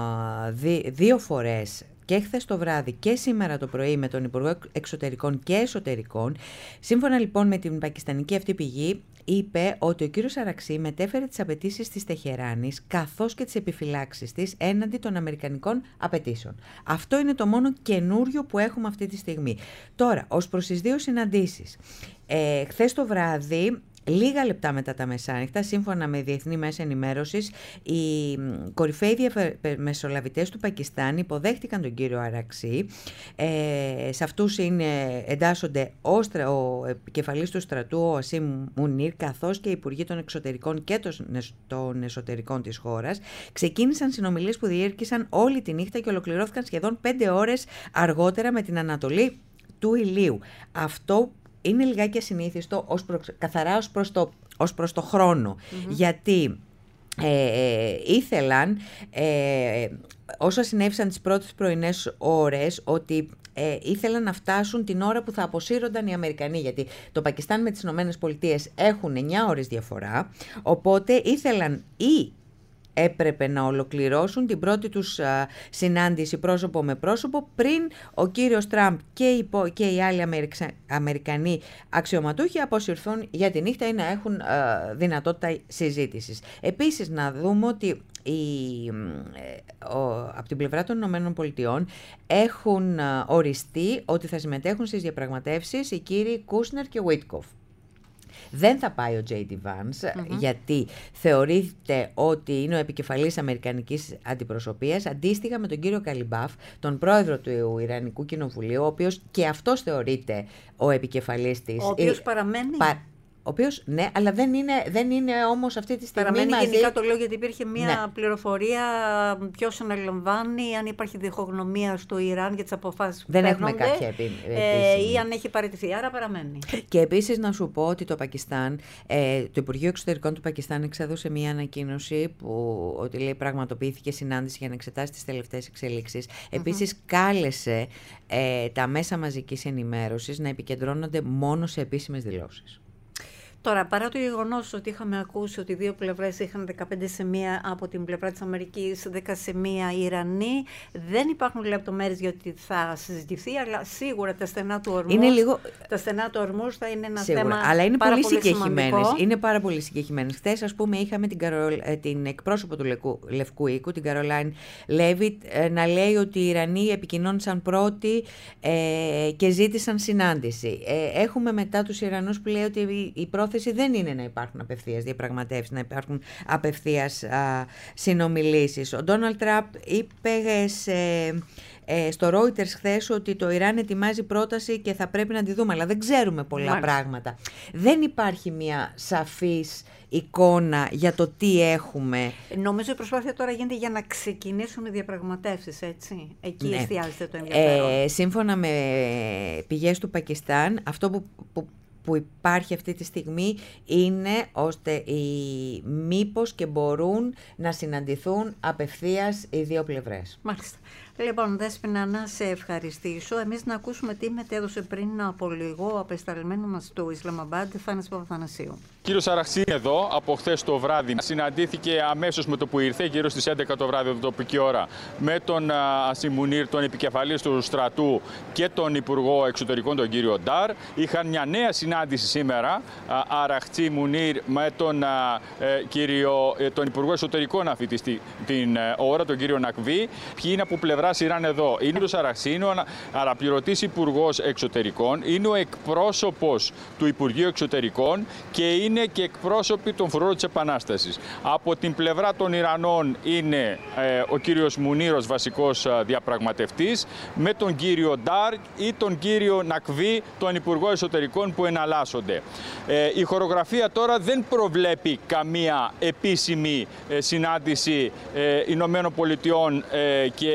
2 φορές, και χθες το βράδυ και σήμερα το πρωί, με τον Υπουργό Εξωτερικών και Εσωτερικών. Σύμφωνα λοιπόν με την πακιστανική αυτή πηγή, είπε ότι ο κύριος Αραξί μετέφερε τις απαιτήσεις της Τεχεράνης καθώς και τις επιφυλάξεις της έναντι των αμερικανικών απαιτήσεων. Αυτό είναι το μόνο καινούριο που έχουμε αυτή τη στιγμή. Τώρα, ως προς τις 2 συναντήσεις, χθες το βράδυ, λίγα λεπτά μετά τα μεσάνυχτα, σύμφωνα με διεθνή μέσα ενημέρωσης, οι κορυφαίοι μεσολαβητές του Πακιστάν υποδέχτηκαν τον κύριο Αραξί. Σε αυτούς εντάσσονται ο επικεφαλής του στρατού, ο Ασίμ Μουνίρ, καθώς και οι υπουργοί των εξωτερικών και των εσωτερικών της χώρας. Ξεκίνησαν συνομιλίες που διήρκησαν όλη τη νύχτα και ολοκληρώθηκαν σχεδόν 5 ώρες αργότερα με την ανατολή του ηλίου. Αυτό είναι λιγάκι ασυνήθιστο καθαρά ως προς το χρόνο, γιατί ήθελαν, όσο συνέβησαν τις πρώτες πρωινές ώρες, ότι ήθελαν να φτάσουν την ώρα που θα αποσύρονταν οι Αμερικανοί, γιατί το Πακιστάν με τις Ηνωμένες Πολιτείες έχουν 9 ώρες διαφορά, οπότε ήθελαν έπρεπε να ολοκληρώσουν την πρώτη τους συνάντηση πρόσωπο με πρόσωπο πριν ο κύριος Τραμπ και οι άλλοι Αμερικανοί αξιωματούχοι αποσυρθούν για τη νύχτα ή να έχουν δυνατότητα συζήτησης. Επίσης, να δούμε ότι από την πλευρά των Ηνωμένων Πολιτειών έχουν οριστεί ότι θα συμμετέχουν στις διαπραγματεύσεις οι κύριοι Κούσνερ και Βίτκοφ. Δεν θα πάει ο J.D. Vance, γιατί θεωρείται ότι είναι ο επικεφαλής αμερικανικής αντιπροσωπείας, αντίστοιχα με τον κύριο Καλιμπάφ, τον πρόεδρο του Ιρανικού Κοινοβουλίου, ο οποίος και αυτός θεωρείται ο επικεφαλής της. Ο οποίος παραμένει. Ο οποίος, ναι, αλλά δεν είναι όμως αυτή τη στιγμή παραμένει μαζί. Γενικά το λέω γιατί υπήρχε μια πληροφορία ποιος αναλαμβάνει, αν υπάρχει διχογνωμία στο Ιράν για τις αποφάσεις που δεν παίρνονται, έχουμε κάποια επίσημη. ή αν έχει παραιτηθεί, άρα παραμένει. Και επίσης να σου πω ότι το Πακιστάν, το Υπουργείο Εξωτερικών του Πακιστάν εξέδωσε μια ανακοίνωση ότι λέει πραγματοποιήθηκε συνάντηση για να εξετάσει τις τελευταίες εξελίξεις. Επίσης κάλεσε τα μέσα μαζικής ενημέρωσης να επικεντρώνονται μόνο σε επίσημες δηλώσεις. Τώρα, παρά το γεγονός ότι είχαμε ακούσει ότι οι δύο πλευρές είχαν 15 σημεία από την πλευρά της Αμερικής, 10 σημεία οι Ιρανοί, δεν υπάρχουν λεπτομέρειες για ότι θα συζητηθεί, αλλά σίγουρα τα στενά του ορμούς θα είναι ένα θέμα αλλά είναι πάρα πολύ συγκεκριμένες. Είναι πάρα πολύ συγκεκριμένες. Χθες, ας πούμε, είχαμε την εκπρόσωπο του Λευκού Οίκου, την Καρολάιν Λέβιτ, να λέει ότι οι Ιρανοί επικοινώνησαν πρώτοι και ζήτησαν συνάντηση. Έχουμε μετά τους Ιρανούς που λέει ότι η πρόθεση δεν είναι να υπάρχουν απευθείας διαπραγματεύσεις, να υπάρχουν απευθείας συνομιλήσεις. Ο Ντόναλντ Τραμπ είπε στο Reuters χθες ότι το Ιράν ετοιμάζει πρόταση και θα πρέπει να τη δούμε, αλλά δεν ξέρουμε πολλά πράγματα. Δεν υπάρχει μια σαφής εικόνα για το τι έχουμε. Νομίζω η προσπάθεια τώρα γίνεται για να ξεκινήσουν οι διαπραγματεύσεις, έτσι. Εκεί εστιάζεται το ενδιαφέρον. Σύμφωνα με πηγές του Πακιστάν, αυτό που υπάρχει αυτή τη στιγμή είναι ώστε μήπως και μπορούν να συναντηθούν απευθείας οι δύο πλευρές. Μάλιστα. Λοιπόν, Δέσποινα, να σε ευχαριστήσω. Εμείς να ακούσουμε τι μετέδωσε πριν από λίγο ο απεσταλμένος μας στο Ισλαμαμπάντ, Φάνης Παπαθανασίου. Κύριος Αραχτσή εδώ από χθες το βράδυ συναντήθηκε αμέσως με το που ήρθε, γύρω στις 11 το βράδυ τοπική ώρα, με τον Ασίμ Μουνίρ, τον επικεφαλής του στρατού, και τον Υπουργό Εξωτερικών, τον κύριο Ντάρ. Είχαν μια νέα συνάντηση σήμερα, Αραχτσή Μουνίρ, με τον Υπουργό Εξωτερικών αυτή την ώρα, τον κύριο Νακβί. Ποιοι είναι από πλευρά Ιράν εδώ? Είναι ο Αραχτσή, είναι ο αναπληρωτής Υπουργός Εξωτερικών, είναι ο εκπρόσωπος του Υπουργείου Εξωτερικών και είναι και εκπρόσωποι των Φρουρών της Επανάστασης. Από την πλευρά των Ιρανών είναι ο κύριος Μουνίρος, βασικός διαπραγματευτής, με τον κύριο Ντάρ ή τον κύριο Νακβί, τον Υπουργό Εσωτερικών, που εναλλάσσονται. Η χορογραφία τώρα δεν προβλέπει καμία επίσημη συνάντηση Ηνωμένων Πολιτειών και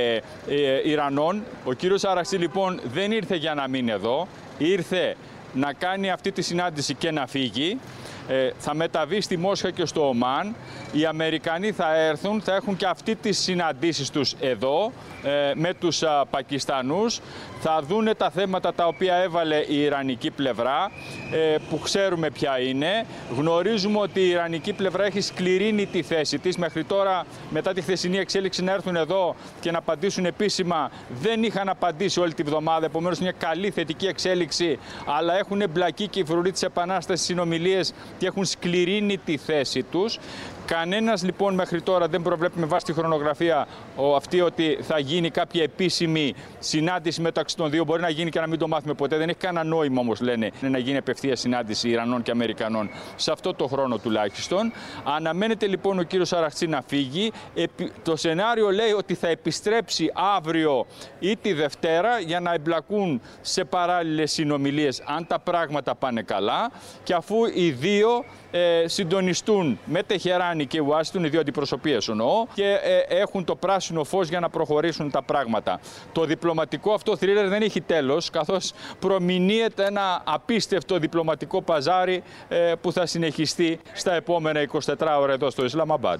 Ιρανών. Ο κύριος Αραχτσή λοιπόν δεν ήρθε για να μείνει εδώ, ήρθε να κάνει αυτή τη συνάντηση και να φύγει. Θα μεταβεί στη Μόσχα και στο Ομάν. Οι Αμερικανοί θα έρθουν, θα έχουν και αυτή τις συναντήσεις τους εδώ με τους Πακιστανούς. Θα δούνε τα θέματα τα οποία έβαλε η Ιρανική πλευρά, που ξέρουμε ποια είναι. Γνωρίζουμε ότι η Ιρανική πλευρά έχει σκληρύνει τη θέση της. Μέχρι τώρα, μετά τη χθεσινή εξέλιξη, να έρθουν εδώ και να απαντήσουν επίσημα, δεν είχαν απαντήσει όλη τη βδομάδα. Επομένως, μια καλή θετική εξέλιξη, αλλά έχουν εμπλακεί και οι Φρουροί της Επανάστασης συνομιλίες και έχουν σκληρύνει τη θέση τους. Κανένας λοιπόν μέχρι τώρα δεν προβλέπει με βάση τη χρονογραφία αυτή ότι θα γίνει κάποια επίσημη συνάντηση μεταξύ των δύο. Μπορεί να γίνει και να μην το μάθουμε ποτέ. Δεν έχει κανένα νόημα όμως, λένε, να γίνει απευθεία συνάντηση Ιρανών και Αμερικανών σε αυτό το χρόνο τουλάχιστον. Αναμένεται λοιπόν ο κύριος Αραχτσή να φύγει. Το σενάριο λέει ότι θα επιστρέψει αύριο ή τη Δευτέρα για να εμπλακούν σε παράλληλες συνομιλίες, αν τα πράγματα πάνε καλά, και αφού οι δύο συντονιστούν με Τεχεράνη και Ουάσιγκτον, οι δύο αντιπροσωπείες εννοώ, και έχουν το πράσινο φως για να προχωρήσουν τα πράγματα. Το διπλωματικό αυτό θρίλερ δεν έχει τέλος, καθώς προμηνύεται ένα απίστευτο διπλωματικό παζάρι που θα συνεχιστεί στα επόμενα 24 ώρα εδώ στο Ισλαμαμπάντ.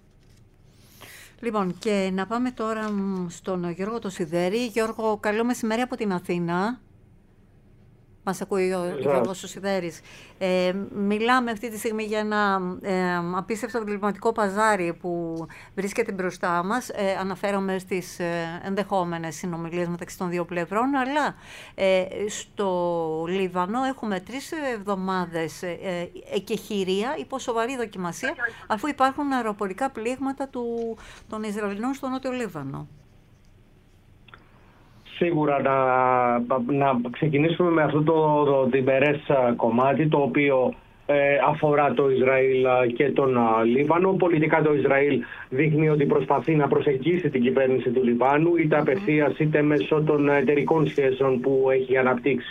Λοιπόν, και να πάμε τώρα στον Γιώργο το Σιδέρη. Γιώργο, καλό μεσημέρι από την Αθήνα. Μας ακούει ο Γιώργος Σιδέρης. Μιλάμε αυτή τη στιγμή για ένα απίστευτο διπλωματικό παζάρι που βρίσκεται μπροστά μας. Αναφέρομαι στις ενδεχόμενες συνομιλίες μεταξύ των δύο πλευρών, αλλά στο Λίβανο έχουμε 3 εβδομάδες εκεχηρία υπό σοβαρή δοκιμασία, αφού υπάρχουν αεροπορικά πλήγματα των Ισραηλινών στο Νότιο Λίβανο. Σίγουρα να ξεκινήσουμε με αυτό το διμερές κομμάτι, το οποίο αφορά το Ισραήλ και τον Λίβανο. Πολιτικά το Ισραήλ δείχνει ότι προσπαθεί να προσεγγίσει την κυβέρνηση του Λιβάνου, είτε απευθείας είτε μέσω των εταιρικών σχέσεων που έχει αναπτύξει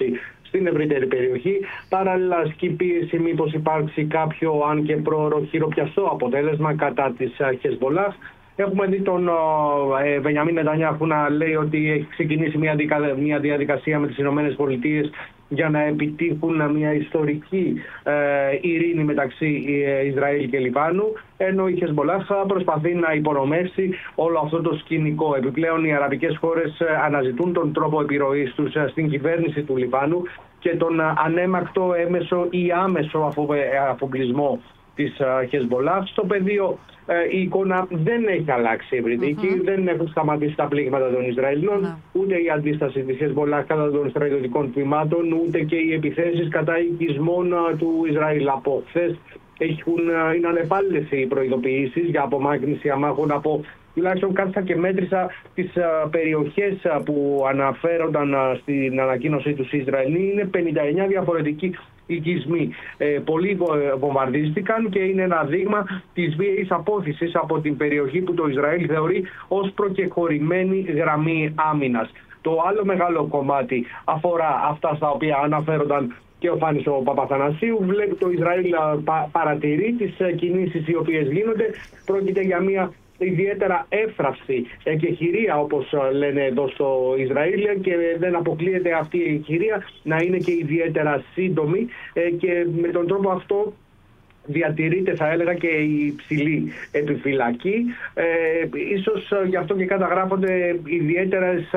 στην ευρύτερη περιοχή. Παράλληλα, ασκεί πίεση μήπως υπάρξει κάποιο, αν και πρόωρο, χειροπιαστό αποτέλεσμα κατά της Χεσμπολάχ. Έχουμε δει τον Μπενιαμίν Νετανιάχου να λέει ότι έχει ξεκινήσει μια διαδικασία με τις ΗΠΑ για να επιτύχουν μια ιστορική ειρήνη μεταξύ Ισραήλ και Λιβάνου, ενώ η Χεσμπολάχ προσπαθεί να υπονομεύσει όλο αυτό το σκηνικό. Επιπλέον, οι αραβικές χώρες αναζητούν τον τρόπο επιρροής τους στην κυβέρνηση του Λιβάνου και τον ανέμακτο, έμεσο ή άμεσο αφοπλισμό της Χεσμπολάχ. Στο πεδίο η εικόνα δεν έχει αλλάξει ευρυτική, δεν έχουν σταματήσει τα πλήγματα των Ισραηλινών, ούτε η αντίσταση της Χεσμπολάχ κατά των στρατιωτικών τμήματων, ούτε και οι επιθέσεις κατά οικισμών του Ισραήλ. Από χθες είναι ανεπάλληλες οι προειδοποιήσεις για απομάκρυνση αμάχων από, τουλάχιστον κάθισα και μέτρησα τις περιοχές που αναφέρονταν στην ανακοίνωσή του Ισραηλοί. Είναι 59 διαφορετικοί οικισμοί. Πολλοί βομβαρδίστηκαν και είναι ένα δείγμα της βίαιης απόθυσης από την περιοχή που το Ισραήλ θεωρεί ως προκεχωρημένη γραμμή άμυνας. Το άλλο μεγάλο κομμάτι αφορά αυτά στα οποία αναφέρονταν και ο Φάνης ο Παπαθανασίου. Βλέπει το Ισραήλ παρατηρεί τις κινήσεις οι οποίες γίνονται. Πρόκειται για μια ιδιαίτερα εύθραυστη εκεχηρία, όπως λένε εδώ στο Ισραήλ, και δεν αποκλείεται αυτή η εκεχηρία να είναι και ιδιαίτερα σύντομη, και με τον τρόπο αυτό διατηρείται, θα έλεγα, και η υψηλή επιφυλακή. Ίσως γι' αυτό και καταγράφονται ιδιαίτερες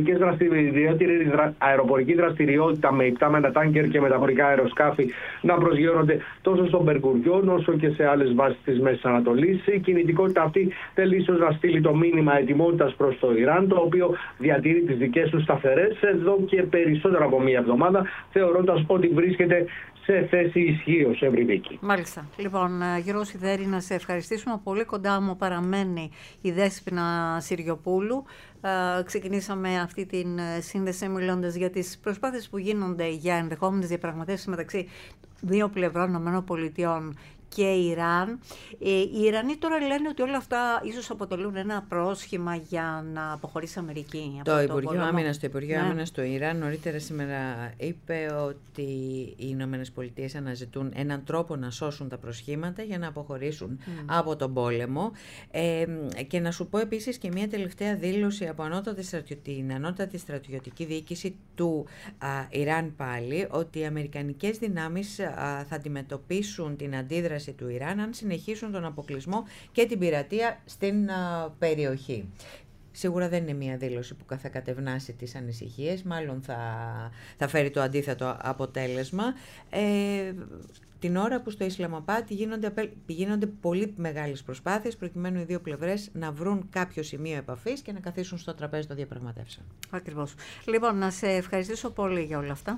αεροπορική δραστηριότητα με υπτάμενα τάνκερ και μεταφορικά αεροσκάφη να προσγειώνονται τόσο στον Μπεν-Γκουριόν όσο και σε άλλες βάσεις της Μέσης Ανατολής. Η κινητικότητα αυτή θέλει ίσως να στείλει το μήνυμα ετοιμότητας προς το Ιράν, το οποίο διατηρεί τις δικές του σταθερές εδώ και περισσότερο από μία εβδομάδα, θεωρώντας ότι βρίσκεται σε θέση ισχύως, Ευρυδίκη. Μάλιστα. Λοιπόν, Γιώργο Σιδέρη, να σε ευχαριστήσουμε πολύ. Κοντά μου παραμένει η Δέσποινα Συριοπούλου. Ξεκινήσαμε αυτή την σύνδεση μιλώντας για τις προσπάθειες που γίνονται για ενδεχόμενες διαπραγματεύσεις μεταξύ δύο πλευρών, ΗΠΑ και Ιράν. Οι Ιρανοί τώρα λένε ότι όλα αυτά ίσως αποτελούν ένα πρόσχημα για να αποχωρήσει η Αμερική. Το Υπουργείο Άμυνας Άμυνας του Ιράν νωρίτερα σήμερα είπε ότι οι Ηνωμένες Πολιτείες αναζητούν έναν τρόπο να σώσουν τα προσχήματα για να αποχωρήσουν από τον πόλεμο. Και να σου πω επίσης και μια τελευταία δήλωση από την ανώτατη στρατιωτική διοίκηση του Ιράν πάλι, ότι οι αμερικανικές δυνάμεις θα αντιμετωπίσουν την αντίδραση του Ιράν αν συνεχίσουν τον αποκλεισμό και την πειρατεία στην περιοχή. Σίγουρα δεν είναι μια δήλωση που θα κατευνάσει τις ανησυχίες, μάλλον θα φέρει το αντίθετο αποτέλεσμα. Την ώρα που στο Ισλαμαμπάτ γίνονται πολύ μεγάλες προσπάθειες προκειμένου οι δύο πλευρές να βρουν κάποιο σημείο επαφής και να καθίσουν στο τραπέζι των διαπραγματεύσεων. Ακριβώς. Λοιπόν, να σε ευχαριστήσω πολύ για όλα αυτά.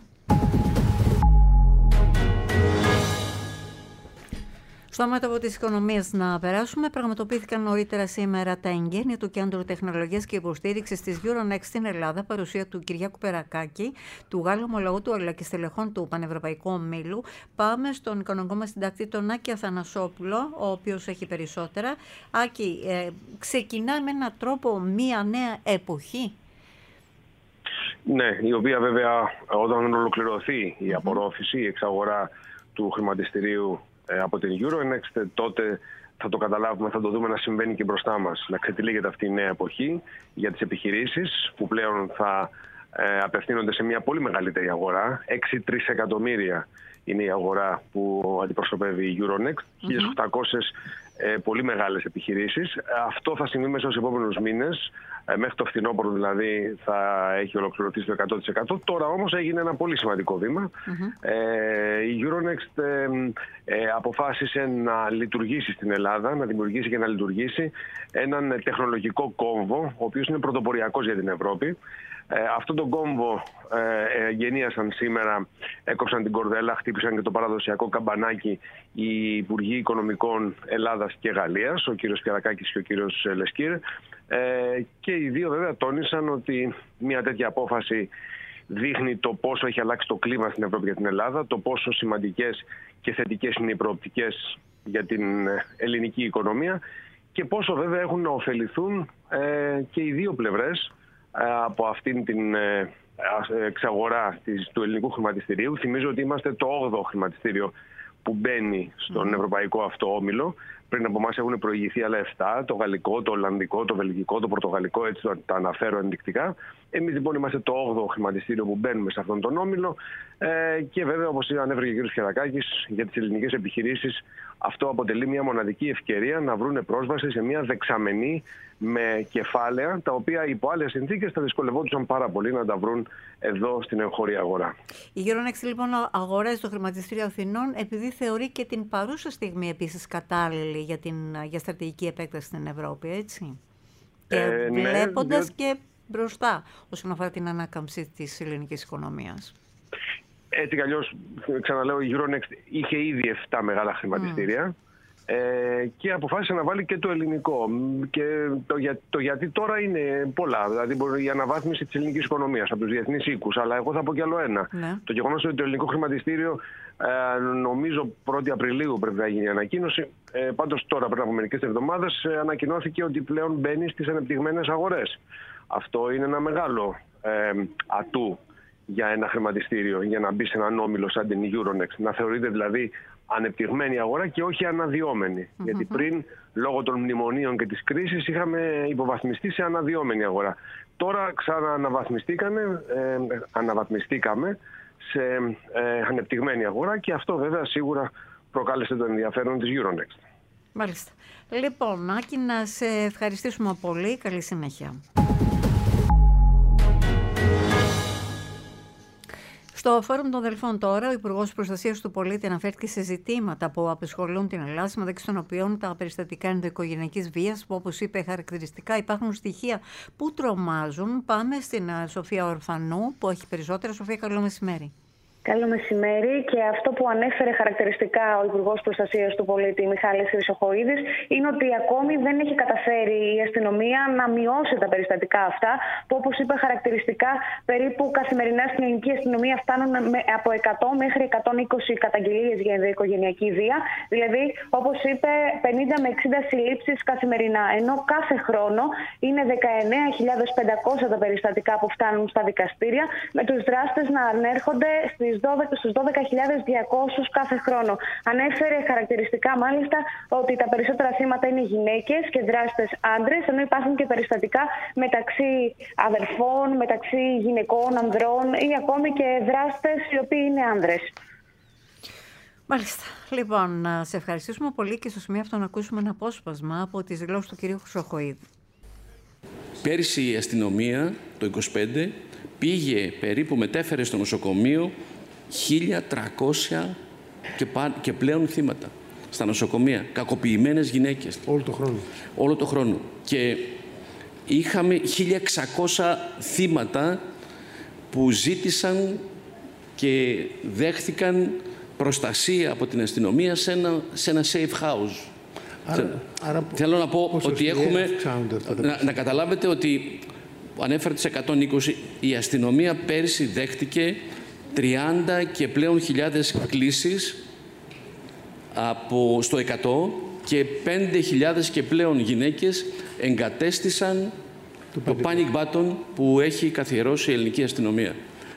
Στο μέτωπο της οικονομίας να περάσουμε, πραγματοποιήθηκαν νωρίτερα σήμερα τα εγγένεια του Κέντρου Τεχνολογίας και Υποστήριξης της Euronext στην Ελλάδα, παρουσία του Κυριάκου Περακάκη, του Γάλλου ομολόγου αλλά και στελεχών του Πανευρωπαϊκού Ομίλου. Πάμε στον οικονομικό μας συντάκτη, τον Άκη Αθανασόπουλο, ο οποίος έχει περισσότερα. Άκη, ξεκινά με έναν τρόπο μία νέα εποχή. Ναι, η οποία βέβαια όταν ολοκληρωθεί η απορρόφηση, η εξαγορά του χρηματιστηρίου από την Euronext, τότε θα το καταλάβουμε, θα το δούμε να συμβαίνει και μπροστά μας. Να ξετυλίγεται αυτή η νέα εποχή για τις επιχειρήσεις που πλέον θα απευθύνονται σε μια πολύ μεγαλύτερη αγορά. 6 τρισεκατομμύρια είναι η αγορά που αντιπροσωπεύει η Euronext, 1.800 πολύ μεγάλες επιχειρήσεις. Αυτό θα συμβεί μέσα στους επόμενους μήνες. Μέχρι το φθινόπωρο δηλαδή θα έχει ολοκληρωθεί στο 100%. Τώρα όμως έγινε ένα πολύ σημαντικό βήμα. Η Euronext αποφάσισε να λειτουργήσει στην Ελλάδα, να δημιουργήσει και να λειτουργήσει έναν τεχνολογικό κόμβο, ο οποίος είναι πρωτοποριακός για την Ευρώπη. Αυτόν τον κόμβο γενίασαν σήμερα, έκοψαν την κορδέλα, χτύπησαν και το παραδοσιακό καμπανάκι οι Υπουργοί Οικονομικών Ελλάδας και Γαλλίας, ο κύριος Περακάκης και ο κύριος Λεσκύρ, και οι δύο βέβαια τόνισαν ότι μια τέτοια απόφαση δείχνει το πόσο έχει αλλάξει το κλίμα στην Ευρώπη για την Ελλάδα, το πόσο σημαντικές και θετικές είναι οι προοπτικές για την ελληνική οικονομία και πόσο βέβαια έχουν να ωφεληθούν και οι δύο πλευρές από αυτήν την εξαγορά του ελληνικού χρηματιστηρίου. Θυμίζω ότι είμαστε το 8ο χρηματιστήριο που μπαίνει στον ευρωπαϊκό αυτό όμιλο. Πριν από εμάς έχουν προηγηθεί άλλα 7, το γαλλικό, το ολλανδικό, το βελγικό, το πορτογαλικό, έτσι τα αναφέρω ενδεικτικά. Εμείς λοιπόν είμαστε το 8ο χρηματιστήριο που μπαίνουμε σε αυτόν τον όμιλο και βέβαια, όπως ανέφερε και ο κ. Χερακάκης, για τις ελληνικές επιχειρήσεις αυτό αποτελεί μια μοναδική ευκαιρία να βρουν πρόσβαση σε μια δεξαμενή με κεφάλαια, τα οποία υπό άλλες συνθήκες θα δυσκολευόντουσαν πάρα πολύ να τα βρουν εδώ στην εγχώρια αγορά. Η Euronext λοιπόν αγοράζει το χρηματιστήριο Αθηνών επειδή θεωρεί και την παρούσα στιγμή επίσης κατάλληλη για στρατηγική επέκταση στην Ευρώπη, έτσι. Και βλέποντας και μπροστά όσον αφορά την ανάκαμψη της ελληνικής οικονομίας. Έτσι κι αλλιώς, ξαναλέω, η Euronext είχε ήδη 7 μεγάλα χρηματιστήρια και αποφάσισε να βάλει και το ελληνικό. Και το γιατί τώρα είναι πολλά. Δηλαδή, η αναβάθμιση της ελληνικής οικονομίας από τους διεθνείς οίκους. Αλλά εγώ θα πω κι άλλο ένα. Ναι. Το γεγονός ότι το ελληνικό χρηματιστήριο, νομίζω 1η Απριλίου πρέπει να γίνει η ανακοίνωση. Πάντως τώρα, πριν από μερικές εβδομάδες, ανακοινώθηκε ότι πλέον μπαίνει στις ανεπτυγμένες αγορές. Αυτό είναι ένα μεγάλο ατού για ένα χρηματιστήριο, για να μπει σε έναν όμιλο σαν την Euronext. Να θεωρείται δηλαδή ανεπτυγμένη αγορά και όχι αναδυόμενη. Γιατί πριν, λόγω των μνημονίων και της κρίσης, είχαμε υποβαθμιστεί σε αναδυόμενη αγορά. Τώρα αναβαθμιστήκαμε σε ανεπτυγμένη αγορά και αυτό βέβαια σίγουρα προκάλεσε το ενδιαφέρον της Euronext. Μάλιστα. Λοιπόν, Άκη, να σε ευχαριστήσουμε πολύ. Καλή συνέχεια. Στο Φόρουμ των Δελφών τώρα, ο Υπουργός Προστασίας του Πολίτη αναφέρθηκε σε ζητήματα που απασχολούν την Ελλάδα, μεταξύ των οποίων τα περιστατικά ενδοοικογενειακής βίας, που όπως είπε χαρακτηριστικά υπάρχουν στοιχεία που τρομάζουν. Πάμε στην Σοφία Ορφανού, που έχει περισσότερα. Σοφία, καλό μεσημέρι. Καλό μεσημέρι. Και αυτό που ανέφερε χαρακτηριστικά ο Υπουργός Προστασίας του Πολίτη, Μιχάλης Χρυσοχοΐδης, είναι ότι ακόμη δεν έχει καταφέρει η αστυνομία να μειώσει τα περιστατικά αυτά, που όπως είπε χαρακτηριστικά, περίπου καθημερινά στην ελληνική αστυνομία φτάνουν από 100 μέχρι 120 καταγγελίες για ενδοοικογενειακή βία. Δηλαδή, όπως είπε, 50 με 60 συλλήψεις καθημερινά. Ενώ κάθε χρόνο είναι 19.500 τα περιστατικά που φτάνουν στα δικαστήρια, με τους δράστες να ανέρχονται στους 12.200 κάθε χρόνο. Ανέφερε χαρακτηριστικά μάλιστα ότι τα περισσότερα θύματα είναι γυναίκες και δράστες άντρες, ενώ υπάρχουν και περιστατικά μεταξύ αδερφών, μεταξύ γυναικών, ανδρών ή ακόμη και δράστες οι οποίοι είναι άνδρες. Μάλιστα. Λοιπόν, να σε ευχαριστήσουμε πολύ και στο σημείο αυτό να ακούσουμε ένα απόσπασμα από τις δηλώσεις του κυρίου Χρυσοχοΐδη. Πέρυσι η αστυνομία το 25 πήγε περίπου, μετέφερε στο νοσοκομείο 1.300 και πλέον θύματα στα νοσοκομεία, κακοποιημένες γυναίκες. Όλο το χρόνο. Και είχαμε 1.600 θύματα που ζήτησαν και δέχθηκαν προστασία από την αστυνομία σε ένα safe house. Θέλω να πω ότι έχουμε, να καταλάβετε ότι ανέφερε τις 120, η αστυνομία πέρυσι δέχτηκε 30 και πλέον χιλιάδες κλήσεις στο 100 και 5.000 και πλέον γυναίκες εγκατέστησαν το panic button που έχει καθιερώσει η ελληνική αστυνομία.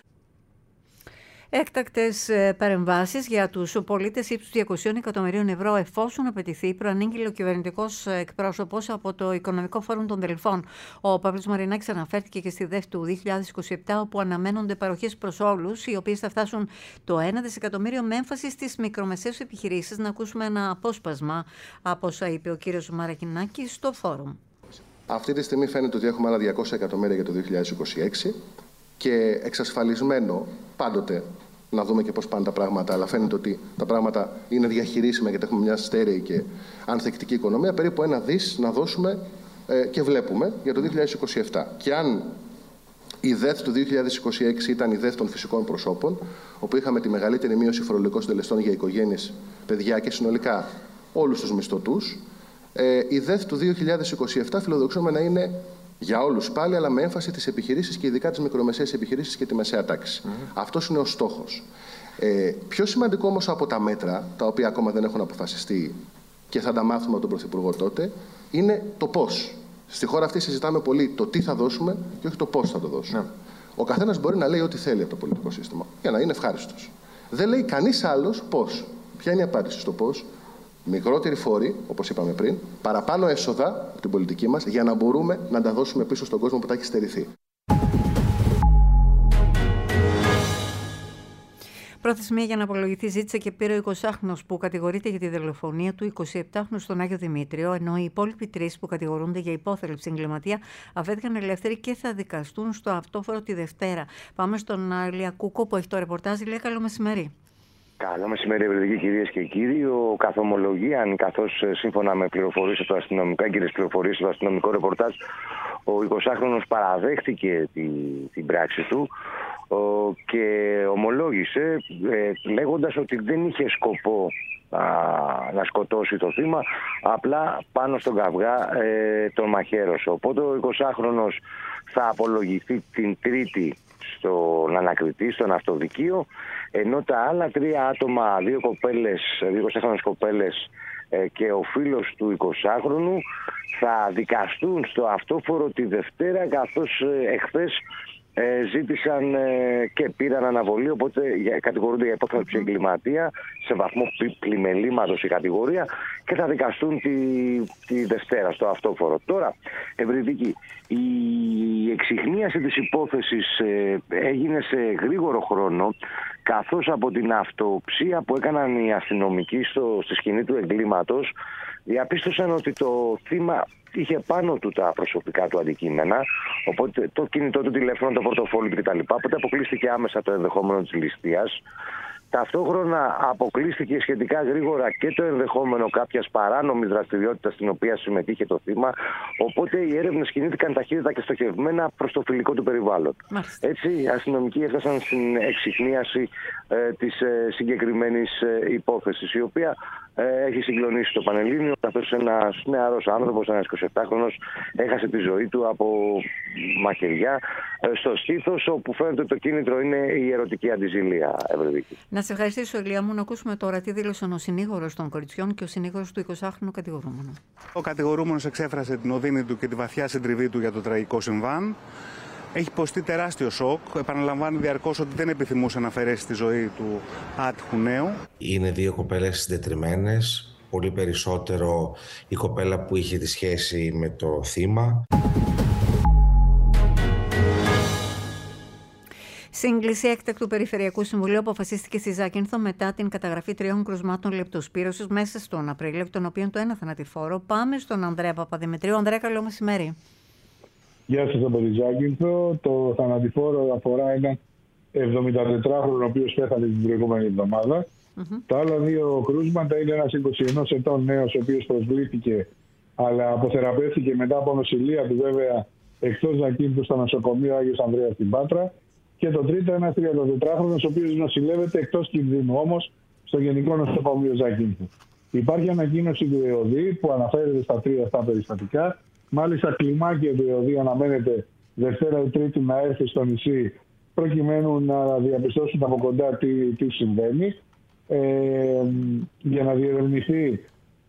Έκτακτες παρεμβάσεις για τους πολίτες ύψους 200 εκατομμυρίων ευρώ, εφόσον απαιτηθεί, προανήγγειλε ο κυβερνητικός εκπρόσωπος από το Οικονομικό Φόρουμ των Δελφών. Ο Παύλος Μαρινάκης αναφέρθηκε και στη ΔΕΦ του 2027, όπου αναμένονται παροχές προς όλους, οι οποίες θα φτάσουν το 1 δισεκατομμύριο με έμφαση στις μικρομεσαίες επιχειρήσεις. Να ακούσουμε ένα απόσπασμα από όσα είπε ο κύριος Μαρινάκης στο Φόρουμ. Αυτή τη στιγμή φαίνεται ότι έχουμε άλλα 200 εκατομμύρια για το 2026 και εξασφαλισμένο πάντοτε να δούμε και πώς πάνε τα πράγματα, αλλά φαίνεται ότι τα πράγματα είναι διαχειρίσιμα γιατί έχουμε μια στέρεη και ανθεκτική οικονομία, περίπου 1 δις να δώσουμε και βλέπουμε για το 2027. Και αν η ΔΕΘ του 2026 ήταν η ΔΕΘ των φυσικών προσώπων, όπου είχαμε τη μεγαλύτερη μείωση φορολογικών συντελεστών για οικογένειες, παιδιά και συνολικά όλους τους μισθωτούς, η ΔΕΘ του 2027 φιλοδοξούμε να είναι για όλους πάλι, αλλά με έμφαση τις επιχειρήσεις και ειδικά τις μικρομεσαίες επιχειρήσεις και τη μεσαία τάξη. Αυτός είναι ο στόχος. Πιο σημαντικό όμως από τα μέτρα, τα οποία ακόμα δεν έχουν αποφασιστεί και θα τα μάθουμε από τον Πρωθυπουργό τότε, είναι το πώς. Στη χώρα αυτή συζητάμε πολύ το τι θα δώσουμε και όχι το πώς θα το δώσουμε. Ο καθένας μπορεί να λέει ό,τι θέλει από το πολιτικό σύστημα για να είναι ευχάριστος. Δεν λέει κανείς άλλος πώς. Ποια είναι η απάντηση στο πώς? Μικρότεροι φόροι, όπως είπαμε πριν, παραπάνω έσοδα από την πολιτική μας για να μπορούμε να τα δώσουμε πίσω στον κόσμο που τα έχει στερηθεί. Προθεσμία για να απολογηθεί ζήτησε και πήρε ο 20χρονος που κατηγορείται για τη δολοφονία του 27χρονου στον Άγιο Δημήτριο, ενώ οι υπόλοιποι 3 που κατηγορούνται για υπόθελψη εγκληματία αφέθηκαν ελεύθεροι και θα δικαστούν στο αυτόφορο τη Δευτέρα. Πάμε στον Ηλία Κούκο που έχει το ρεπορτάζ. Ηλία, καλό μεσημέρι. Καλό μεσημέρι, ευρετικοί κυρίες και κύριοι. Ο καθομολογίαν, καθώς σύμφωνα με πληροφορίες του αστυνομικά, κύριες πληροφορίες του αστυνομικού ρεπορτάζ, ο 20χρονος παραδέχτηκε την πράξη του και ομολόγησε λέγοντας ότι δεν είχε σκοπό να σκοτώσει το θύμα, απλά πάνω στον καυγά τον μαχαίρωσε. Οπότε ο 20χρονος θα απολογηθεί την Τρίτη στον ανακριτή, στον αυτοδικείο, ενώ τα άλλα 3 άτομα, 2 20χρονες κοπέλες και ο φίλος του 20χρονου θα δικαστούν στο αυτόφορο τη Δευτέρα, καθώς εχθές ζήτησαν και πήραν αναβολή, οπότε κατηγορούνται για υπόθεση εγκληματία σε βαθμό πλημελήματος η κατηγορία και θα δικαστούν τη Δευτέρα στο αυτόφορο. Τώρα, ευρυδική, η εξιχνίαση της υπόθεσης έγινε σε γρήγορο χρόνο, καθώς από την αυτοψία που έκαναν οι αστυνομικοί στη σκηνή του εγκλήματος διαπίστωσαν ότι το θύμα είχε πάνω του τα προσωπικά του αντικείμενα, οπότε το κινητό του, τηλέφωνο, το πορτοφόλι του κτλ. Οπότε αποκλείστηκε άμεσα το ενδεχόμενο της ληστείας. Ταυτόχρονα αποκλείστηκε σχετικά γρήγορα και το ενδεχόμενο κάποιας παράνομης δραστηριότητας στην οποία συμμετείχε το θύμα. Οπότε οι έρευνες κινήθηκαν ταχύτατα και στοχευμένα προς το φιλικό του περιβάλλον. Έτσι, οι αστυνομικοί έφτασαν στην εξιχνίαση της συγκεκριμένης υπόθεσης, η οποία έχει συγκλονίσει το Πανελλήνιο, καθώς ένας νεαρός άνθρωπος, ένας 27χρονος, έχασε τη ζωή του από μαχαιριά στο στήθος, όπου φαίνεται ότι το κίνητρο είναι η ερωτική αντιζηλία. Να σε ευχαριστήσω, Ηλία μου. Να ακούσουμε τώρα τι δήλωσαν ο συνήγορος των κοριτσιών και ο συνήγορος του 20χρονου κατηγορούμενου. Ο κατηγορούμενος εξέφρασε την οδύνη του και τη βαθιά συντριβή του για το τραγικό συμβάν. Έχει υποστεί τεράστιο σοκ. Επαναλαμβάνει διαρκώς ότι δεν επιθυμούσε να αφαιρέσει τη ζωή του άτυχου νέου. Είναι 2 κοπέλες συντετριμμένες. Πολύ περισσότερο η κοπέλα που είχε τη σχέση με το θύμα. Σύγκληση έκτακτου Περιφερειακού Συμβουλίου αποφασίστηκε στη Ζάκυνθο μετά την καταγραφή 3 κρουσμάτων λεπτοσπύρωσης μέσα στον Απρίλιο, εκ των οποίων το ένα θανατηφόρο. Πάμε στον Ανδρέα Παπαδημητρίου. Ανδρέα, καλό μεσημέρι. Γεια σας από τη Ζάκυνθο. Το θανατηφόρο αφορά έναν 74χρονο, ο οποίος πέθανε την προηγούμενη εβδομάδα. Τα άλλα 2 κρούσματα είναι ένας 21 ετών νέος, ο οποίος προσβλήθηκε, αλλά αποθεραπεύτηκε μετά από νοσηλεία του, βέβαια, εκτός Ζάκυνθου στο νοσοκομείο Άγιος Ανδρέας στην Πάτρα. Και το τρίτο, ένας 34χρονος, ο οποίος νοσηλεύεται εκτός κινδύνου όμως στο Γενικό Νοσοκομείο Ζάκυνθου. Υπάρχει ανακοίνωση του ΕΟΔΗ που αναφέρεται στα 3 αυτά περιστατικά. Μάλιστα, κλιμάκια του ΕΟΔΗ αναμένεται Δευτέρα ή Τρίτη να έρθει στο νησί, προκειμένου να διαπιστώσουν από κοντά τι συμβαίνει, για να διερευνηθεί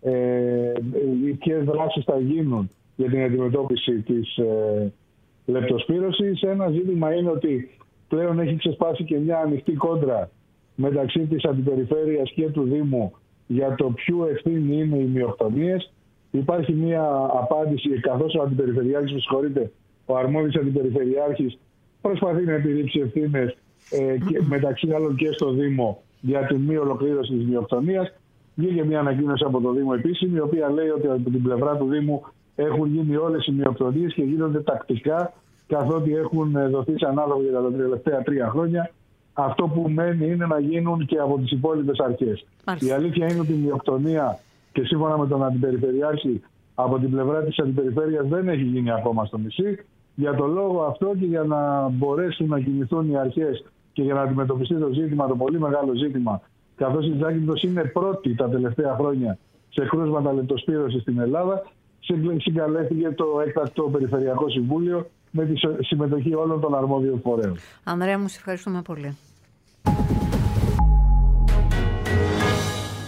ποιες δράσεις θα γίνουν για την αντιμετώπιση της λεπτοσπύρωσης. Ένα ζήτημα είναι ότι πλέον έχει ξεσπάσει και μια ανοιχτή κόντρα μεταξύ της Αντιπεριφέρειας και του Δήμου για το ποιο ευθύνη είναι οι μειοκτονίες. Υπάρχει μια απάντηση, καθώς ο Αντιπεριφερειάρχης, ο αρμόδιος Αντιπεριφερειάρχης προσπαθεί να επιρρύψει ευθύνες μεταξύ άλλων και στο Δήμο για τη μη ολοκλήρωση της μειοκτονίας. Βγήκε μια ανακοίνωση από το Δήμο επίσημη, η οποία λέει ότι από την πλευρά του Δήμου έχουν γίνει όλες οι μειοκτονίες και γίνονται τακτικά, καθότι έχουν δοθεί σε ανάλογο για τα τελευταία 3 χρόνια. Αυτό που μένει είναι να γίνουν και από τις υπόλοιπες αρχές. Η αλήθεια είναι ότι η μειοκτονία, και σύμφωνα με τον Αντιπεριφερειάρχη, από την πλευρά της Αντιπεριφέρειας δεν έχει γίνει ακόμα στο νησί. Για τον λόγο αυτό και για να μπορέσουν να κινηθούν οι αρχές και για να αντιμετωπιστεί το ζήτημα, το πολύ μεγάλο ζήτημα, καθώς η Ζάκυνθος είναι πρώτη τα τελευταία χρόνια σε κρούσματα λεπτοσπύρωσης στην Ελλάδα, συγκαλέστηκε το έκτακτο Περιφερειακό Συμβούλιο με τη συμμετοχή όλων των αρμόδιων φορέων. Ανδρέα μου, σε ευχαριστούμε πολύ.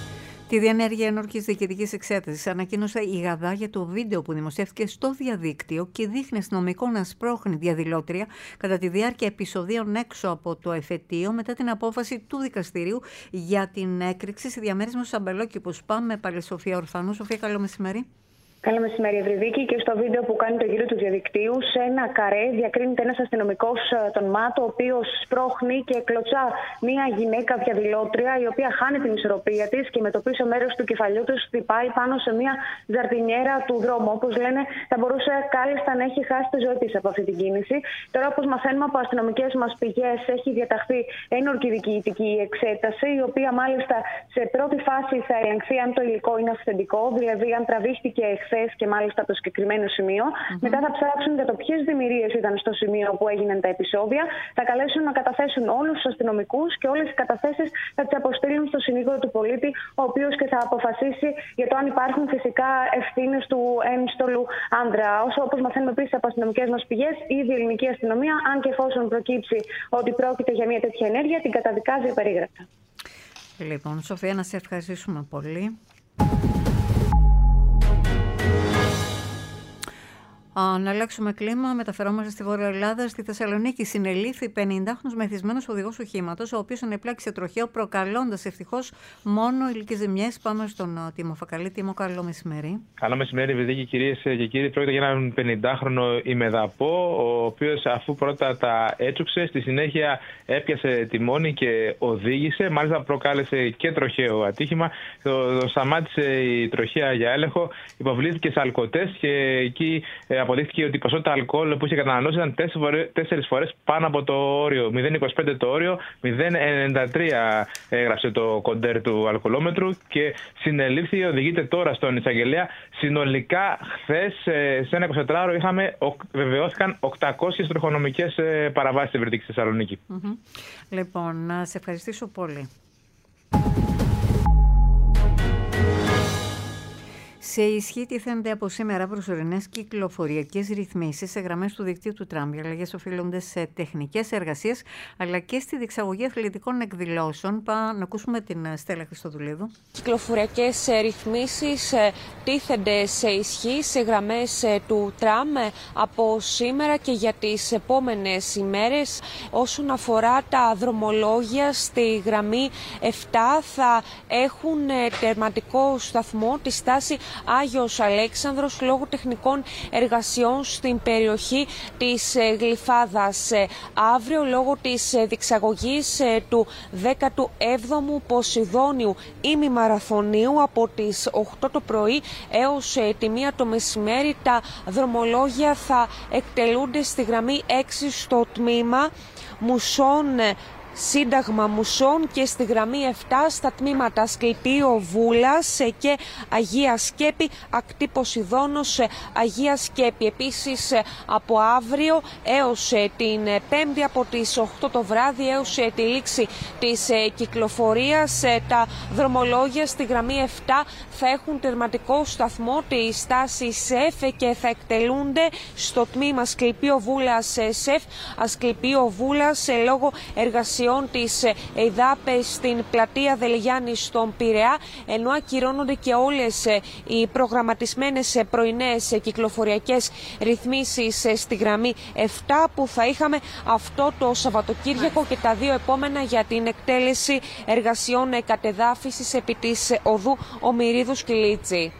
Τη διενέργεια ενόρκης διοικητικής εξέτασης ανακοίνωσε η Γαδά για το βίντεο που δημοσιεύτηκε στο διαδίκτυο και δείχνει αστυνομικό να σπρώχνει διαδηλώτρια κατά τη διάρκεια επεισοδίων έξω από το εφετείο μετά την απόφαση του δικαστηρίου για την έκρηξη στη διαμέρισμα στους αμπελόκηπους. Πάμε πάλι Σοφία Ορφανού. Σοφία, καλό μεσημέρι. Καλό μεσημέρι, Ευρυδίκη. Και στο βίντεο που κάνει το γύρο του διαδικτύου, σε ένα καρέ διακρίνεται ένας αστυνομικός των ΜΑΤ, ο οποίος σπρώχνει και κλωτσά μία γυναίκα διαδηλώτρια, η οποία χάνει την ισορροπία της και με το πίσω μέρος του κεφαλιού της χτυπάει πάνω σε μία ζαρτινιέρα του δρόμου. Όπως λένε, θα μπορούσε κάλλιστα να έχει χάσει τη ζωή της από αυτή την κίνηση. Τώρα, όπως μαθαίνουμε από αστυνομικές μας πηγές, έχει διαταχθεί ένορκη διοικητική εξέταση, η οποία μάλιστα σε πρώτη φάση θα ελεγχθεί αν το υλικό είναι αυθεντικό, δηλαδή αν τραβήχτηκε και μάλιστα το συγκεκριμένο σημείο. Μετά θα ψάξουν για το ποιες δημιουργίες ήταν στο σημείο που έγιναν τα επεισόδια. Θα καλέσουν να καταθέσουν όλους τους αστυνομικούς και όλες οι καταθέσεις θα τις αποστείλουν στο συνήγορο του πολίτη, ο οποίος και θα αποφασίσει για το αν υπάρχουν φυσικά ευθύνες του ένστολου άντρα. Όπως μαθαίνουμε επίσης από αστυνομικές μας πηγές, ήδη η ελληνική αστυνομία, αν και εφόσον προκύψει ότι πρόκειται για μια τέτοια ενέργεια, την καταδικάζει απερίγραπτα. Λοιπόν, Σοφία, να σε ευχαριστήσουμε πολύ. Να αλλάξουμε κλίμα, μεταφερόμαστε στη Βόρεια Ελλάδα. Στη Θεσσαλονίκη συνελήφθη 50χρονος μεθυσμένος οδηγός οχήματος, ο οποίος ανεπλάκη σε τροχαίο, προκαλώντας ευτυχώς μόνο υλικές ζημιές. Πάμε στον Τίμο Φακαλή. Τίμο, καλό μεσημέρι. Καλό μεσημέρι, Ευρυδίκη, κυρίες και κύριοι. Πρόκειται για έναν 50χρονο ημεδαπό, ο οποίος αφού πρώτα τα έτσουξε, στη συνέχεια έπιασε τιμόνι και οδήγησε. Μάλιστα προκάλεσε και τροχαίο ατύχημα. Το σταμάτησε η τροχαία για έλεγχο, υποβλήθηκε σε αλκοτές και εκεί αποδείχθηκε ότι η ποσότητα αλκοόλ που είχε καταναλώσει ήταν 4 φορές πάνω από το όριο. 0,25 το όριο, 0,93 έγραψε το κοντέρ του αλκοολόμετρου και συνελήφθη, οδηγείται τώρα στον εισαγγελέα. Συνολικά, χθες σε ένα 24ωρο βεβαιώθηκαν 800 τροχονομικές παραβάσεις στην Ευρυτική Θεσσαλονίκη. Λοιπόν, να σε ευχαριστήσω πολύ. Σε ισχύ τίθενται από σήμερα προσωρινές κυκλοφοριακές ρυθμίσεις σε γραμμές του δικτύου του τραμ. Οι αλλαγές οφείλονται σε τεχνικές εργασίες αλλά και στη διεξαγωγή αθλητικών εκδηλώσεων. Πάμε να ακούσουμε την Στέλλα Χριστοδουλίδου. Κυκλοφοριακές ρυθμίσεις τίθενται σε ισχύ σε γραμμές του τραμ από σήμερα και για τις επόμενες ημέρες. Όσον αφορά τα δρομολόγια, στη γραμμή 7 θα έχουν τερματικό σταθμό τη στάση Άγιος Αλέξανδρος λόγω τεχνικών εργασιών στην περιοχή της Γλυφάδας. Αύριο, λόγω της διεξαγωγής του 17ου Ποσειδόνιου ημιμαραθωνίου από τις 8 το πρωί έως τη 1 το μεσημέρι, τα δρομολόγια θα εκτελούνται στη γραμμή 6 στο τμήμα Μουσών, Σύνταγμα Μουσών και στη γραμμή 7 στα τμήματα Ασκληπείο Βούλας και Αγία Σκέπη, ακτή Ποσειδώνος, Αγία Σκέπη. Επίσης από αύριο έως την Πέμπτη από τις 8 το βράδυ έως τη λήξη της κυκλοφορίας, τα δρομολόγια στη γραμμή 7 θα έχουν τερματικό σταθμό τη στάση ΣΕΦ και θα εκτελούνται στο τμήμα Ασκληπείο Βούλας ΣΕΦ, Ασκληπείο Βούλας λόγω εργασιών της ΕΙΔΑΠ στην πλατεία Δελγιάννη στον Πειραιά, ενώ ακυρώνονται και όλες οι προγραμματισμένες πρωινές κυκλοφοριακές ρυθμίσεις στη γραμμή 7 που θα είχαμε αυτό το Σαββατοκύριακο και τα δύο επόμενα για την εκτέλεση εργασιών κατεδάφισης επί της οδού Ομηρίδου Σκυλίτσι.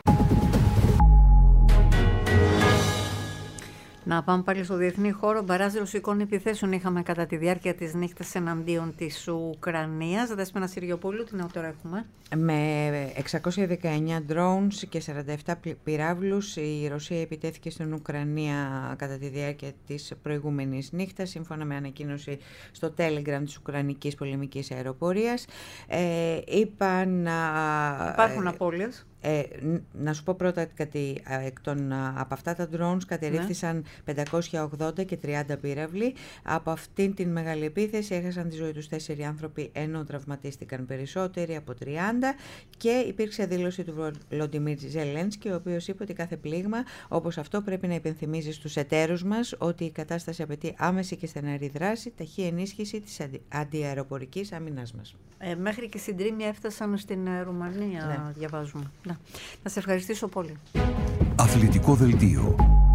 Να πάμε πάλι στο διεθνή χώρο. Μπαράζ ρωσικών επιθέσεων είχαμε κατά τη διάρκεια της νύχτας εναντίον της Ουκρανίας. Δέσποινα Συριοπούλου, τι νεότερο έχουμε? Με 619 drones και 47 πυράβλους η Ρωσία επιτέθηκε στην Ουκρανία κατά τη διάρκεια της προηγούμενης νύχτας, σύμφωνα με ανακοίνωση στο Telegram της Ουκρανικής Πολεμικής Αεροπορίας. Υπάρχουν απώλειες. Να σου πω πρώτα κάτι, από αυτά τα drones κατερρίφθησαν 580 και 30 πύραυλοι. Από αυτήν την μεγάλη επίθεση έχασαν τη ζωή τους 4 άνθρωποι, ενώ τραυματίστηκαν περισσότεροι από 30, και υπήρξε δήλωση του Βολοντιμίρ Ζελένσκι, ο οποίος είπε ότι κάθε πλήγμα όπως αυτό πρέπει να υπενθυμίζει στους εταίρους μας ότι η κατάσταση απαιτεί άμεση και στεναρή δράση, ταχύ ενίσχυση της αντιαεροπορικής άμυνας μας. Μέχρι και στην Τρίμη έφτασαν στην Ρουμανία, διαβάζουμε. Να σε ευχαριστήσω πολύ. Αθλητικό δελτίο.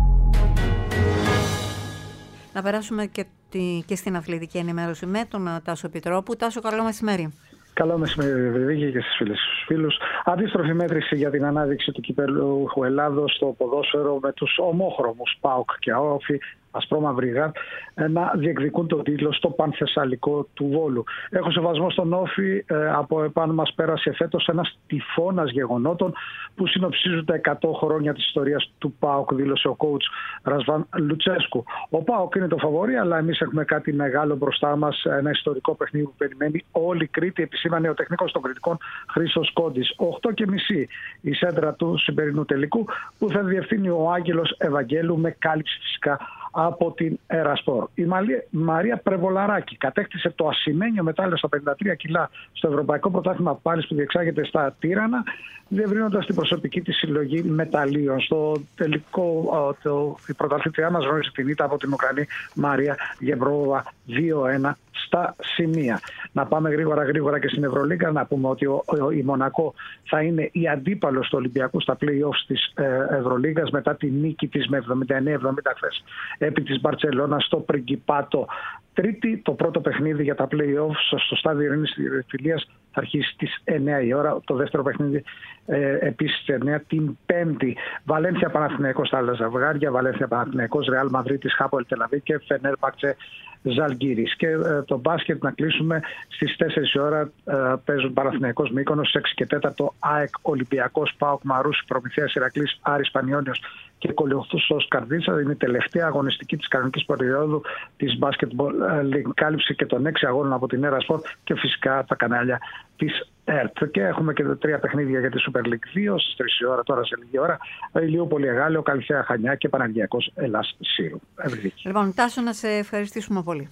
Να περάσουμε και στην αθλητική ενημέρωση με τον Τάσο Επιτρόπου. Τάσο, καλό μεσημέρι. Καλό μεσημέρι, Βρυδίκη, και στις φίλες και στους φίλους. Αντίστροφη μέτρηση για την ανάδειξη του κυπέλλου Ελλάδος στο ποδόσφαιρο, με τους ομόχρωμους ΠΑΟΚ και ΑΟΦΗ, ασπρόμαυρη ΓΑΤ, να διεκδικούν τον τίτλο στο Πανθεσσαλικό του Βόλου. Έχω σεβασμό στον Όφη, από επάνω μας πέρασε φέτος ένας τυφώνας γεγονότων που συνοψίζουν τα 100 χρόνια της ιστορίας του ΠΑΟΚ, δήλωσε ο coach Ρασβάν Λουτσέσκου. Ο ΠΑΟΚ είναι το φαβορί, αλλά εμείς έχουμε κάτι μεγάλο μπροστά μας, ένα ιστορικό παιχνίδι που περιμένει όλη η Κρήτη, επισήμανε ο τεχνικός των Κρητικών Χρήστος Κόντης. 8:30 η σέντρα του σημερινού τελικού, που θα διευθύνει ο Άγγελος Ευαγγέλου, με κάλυψη φυσικά από την Ερασπορ. Η Μαρία Πρεβολαράκη κατέκτησε το ασημένιο μετάλλιο στα 53 κιλά στο Ευρωπαϊκό Πρωτάθλημα Πάλης που διεξάγεται στα Τύρανα, διευρύνοντας την προσωπική της συλλογή μεταλλίων. Στο τελικό, η πρωταθλήτριά μας γνώρισε την ήττα από την Ουκρανή Μαρία Γεμπρόβα 2-1 στα σημεία. Να πάμε γρήγορα και στην Ευρωλίγκα, να πούμε ότι η Μονακό θα είναι η αντίπαλος του Ολυμπιακού στα play-offs της Ευρωλίγκας μετά τη νίκη της με 79-70 χθες επί της Μπαρτσελώνα στο Πριγκιπάτο. Τρίτη, το πρώτο παιχνίδι για τα play-offs στο στάδιο Ειρήνης Φιλίας θα αρχίσει στις 9 η ώρα. Το δεύτερο παιχνίδι επίσης στις 9 την Πέμπτη. Βαλένθια Παναθηναϊκός στα άλλα ζευγάρια, Βαλένθια Παναθηναϊκός, Ρεάλ Μαδρίτης, Χάπολ Τελαβή και Φενέρμπαχτσε Ζαλγκύρης. Και το μπάσκετ να κλείσουμε στις 4 η ώρα. Παίζουν Παναθηναϊκός Μύκονος, 6 και 4 ΑΕΚ Ολυμπιακός, ΠΑΟΚ Μαρούσι, Προμηθέας Ηρακλής, Άρης Πανιόνιος και Κολιοθούσος Καρδίτσα. Είναι η τελευταία αγωνιστική της κανονικής περίοδου της Basketball League. Κάλυψη και των 6 αγώνων από την Erasport και φυσικά τα κανάλια της ΕΡΤ. Και έχουμε και 3 παιχνίδια για τη Super League 2 στις 3 η ώρα, τώρα σε λίγη ώρα. Ηλιούπολη Εγάλεο, Καλυθέα Χανιά και Παναργιακός Ελλάς Σύρου. Λοιπόν, Τάσο, να σε ευχαριστήσουμε πολύ.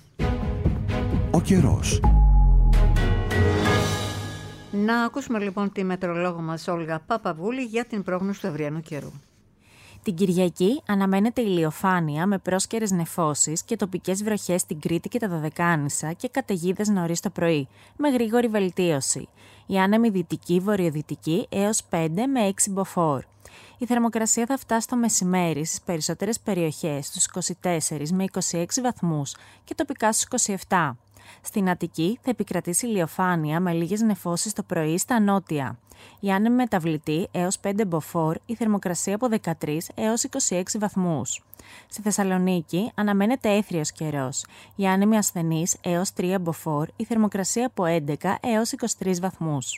Ο καιρός. Να ακούσουμε λοιπόν τη μετεωρολόγο μας Όλγα Παπαβούλη για την πρόγνωση του αυριανού καιρού. Την Κυριακή αναμένεται ηλιοφάνεια με πρόσκαιρες νεφώσεις και τοπικές βροχές στην Κρήτη και τα Δωδεκάνησα και καταιγίδες νωρίς το πρωί, με γρήγορη βελτίωση. Η άνεμη δυτική-βορειοδυτική έως 5 με 6 μποφόρ. Η θερμοκρασία θα φτάσει το μεσημέρι στις περισσότερες περιοχές στους 24 με 26 βαθμούς και τοπικά στους 27. Στην Αττική θα επικρατήσει ηλιοφάνεια με λίγες νεφώσεις το πρωί στα νότια. Η άνεμη μεταβλητή έως 5 μποφόρ, η θερμοκρασία από 13 έως 26 βαθμούς. Στη Θεσσαλονίκη αναμένεται έθριος καιρός. Η άνεμη ασθενής έως 3 μποφόρ, η θερμοκρασία από 11 έως 23 βαθμούς.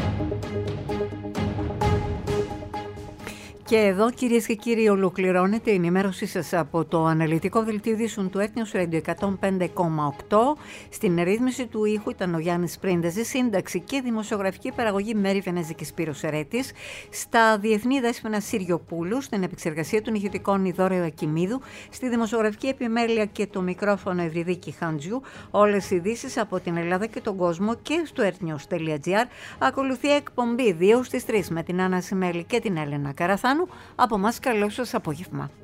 Και εδώ, κυρίες και κύριοι, ολοκληρώνεται η ενημέρωσή σας από το αναλυτικό δελτίο ειδήσεων του Έθνιους Radio 105,8. Στην ρύθμιση του ήχου ήταν ο Γιάννης Πρίντεζης, σύνταξη και δημοσιογραφική παραγωγή Μέρη Βενέζικης Σπύρος Ερέτης. Στα διεθνή δέσποινα Συριοπούλου, στην επεξεργασία των ηχητικών Ιδόρεο Ακιμίδου, στη δημοσιογραφική επιμέλεια και το μικρόφωνο Ευρυδίκη Χάντζιου. Όλες οι ειδήσεις από την Ελλάδα και τον κόσμο και στο earthnews.gr. Ακολουθεί εκπομπή 2 στις 3 με την Άννα Σιμέλη και την Έλενα Καραθάνου. Από μας καλό σας απόγευμα.